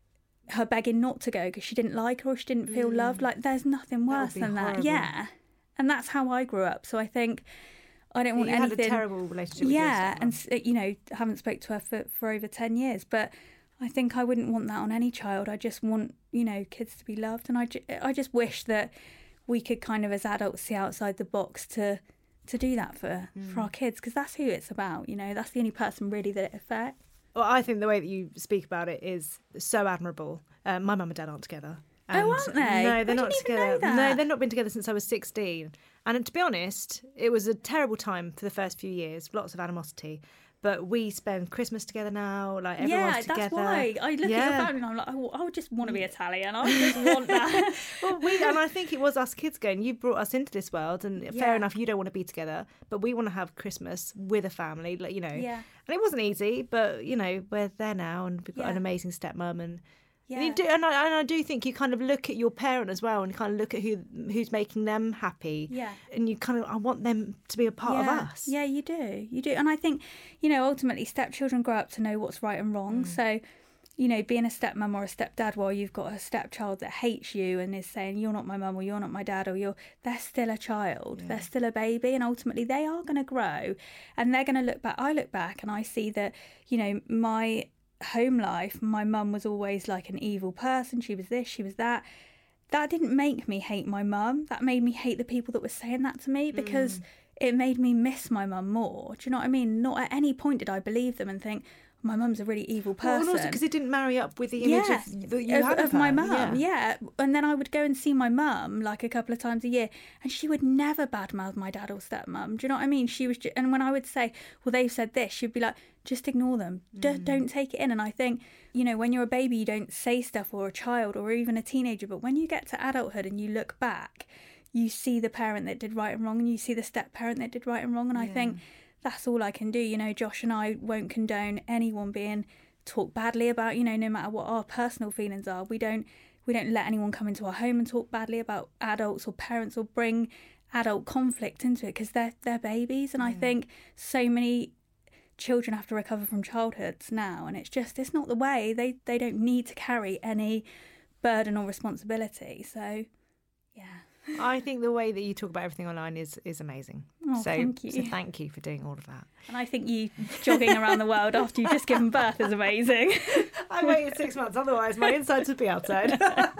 her begging not to go because she didn't like her or she didn't feel mm. loved. Like, there's nothing worse than horrible. that. Yeah. And that's how I grew up. So I think I don't want you anything... You had a terrible relationship with yeah, your stepmom. And, you know, I haven't spoke to her for, for over ten years. But I think I wouldn't want that on any child. I just want, you know, kids to be loved. And I, ju- I just wish that we could kind of, as adults, see outside the box to to do that for, mm. for our kids. Because that's who it's about, you know. That's the only person really that it affects. Well, I think the way that you speak about it is so admirable. Uh, my mum and dad aren't together. And oh, aren't they? No, they're I not didn't together. Even know that. No, they've not been together since I was sixteen. And to be honest, it was a terrible time for the first few years. Lots of animosity. But we spend Christmas together now. Like, everyone's yeah, together. That's why. I look yeah. at your family and I'm like, oh, I would just want to be Italian. I just want that. Well, we and I think it was us kids going, you brought us into this world, and yeah. fair enough, you don't want to be together, but we want to have Christmas with a family, like, you know. Yeah. And it wasn't easy, but, you know, we're there now, and we've got yeah. an amazing stepmum, and yeah. and, you do, and, I, and I do think you kind of look at your parent as well, and kind of look at who who's making them happy. Yeah. And you kind of, I want them to be a part yeah. of us. Yeah, you do. You do. And I think, you know, ultimately stepchildren grow up to know what's right and wrong. Mm. So, you know, being a stepmum or a stepdad while you've got a stepchild that hates you and is saying, you're not my mum or you're not my dad, or you're, they're still a child. Yeah. They're still a baby. And ultimately they are going to grow, and they're going to look back. I look back and I see that, you know, my home life, my mum was always like an evil person. She was this, she was that. That didn't make me hate my mum. That made me hate the people that were saying that to me, because mm. it made me miss my mum more. Do you know what I mean? Not at any point did I believe them and think, my mum's a really evil person. Well, and also because it didn't marry up with the image yeah, of, that you of, had of, of my her. mum. Yeah. yeah. And then I would go and see my mum like a couple of times a year, and she would never badmouth my dad or stepmum. Do you know what I mean? She was, just, and when I would say, well, they've said this, she'd be like, just ignore them. Mm. D- don't take it in. And I think, you know, when you're a baby, you don't say stuff, or a child, or even a teenager. But when you get to adulthood and you look back, you see the parent that did right and wrong, and you see the step parent that did right and wrong. And yeah. I think that's all I can do. You know, Josh and I won't condone anyone being talked badly about, you know, no matter what our personal feelings are. We don't we don't let anyone come into our home and talk badly about adults or parents, or bring adult conflict into it, because they're they're babies. And yeah. I think so many children have to recover from childhoods now, and it's just, it's not the way. They they don't need to carry any burden or responsibility. So yeah. I think the way that you talk about everything online is is amazing. Oh, so, thank you. So thank you for doing all of that. And I think you jogging around the world after you've just given birth is amazing. I waited six months, otherwise my insides would be outside.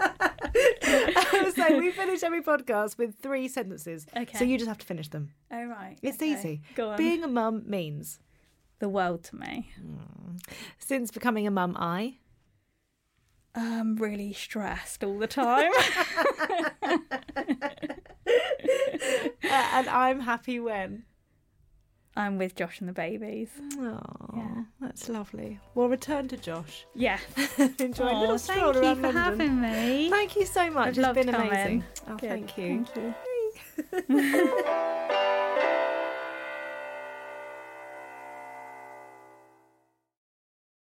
So we finish every podcast with three sentences. Okay. So you just have to finish them. Oh, right. It's okay. easy. Go on. Being a mum means? The world to me. Mm. Since becoming a mum, I? Um, really stressed all the time. uh, and I'm happy when? I'm with Josh and the babies. Oh, yeah. That's lovely. We'll return to Josh. Yeah. Enjoy oh, a little thank stroll you around for London. having me. Thank you so much. I've it's loved been coming. amazing. Oh, Good. thank you. Thank you.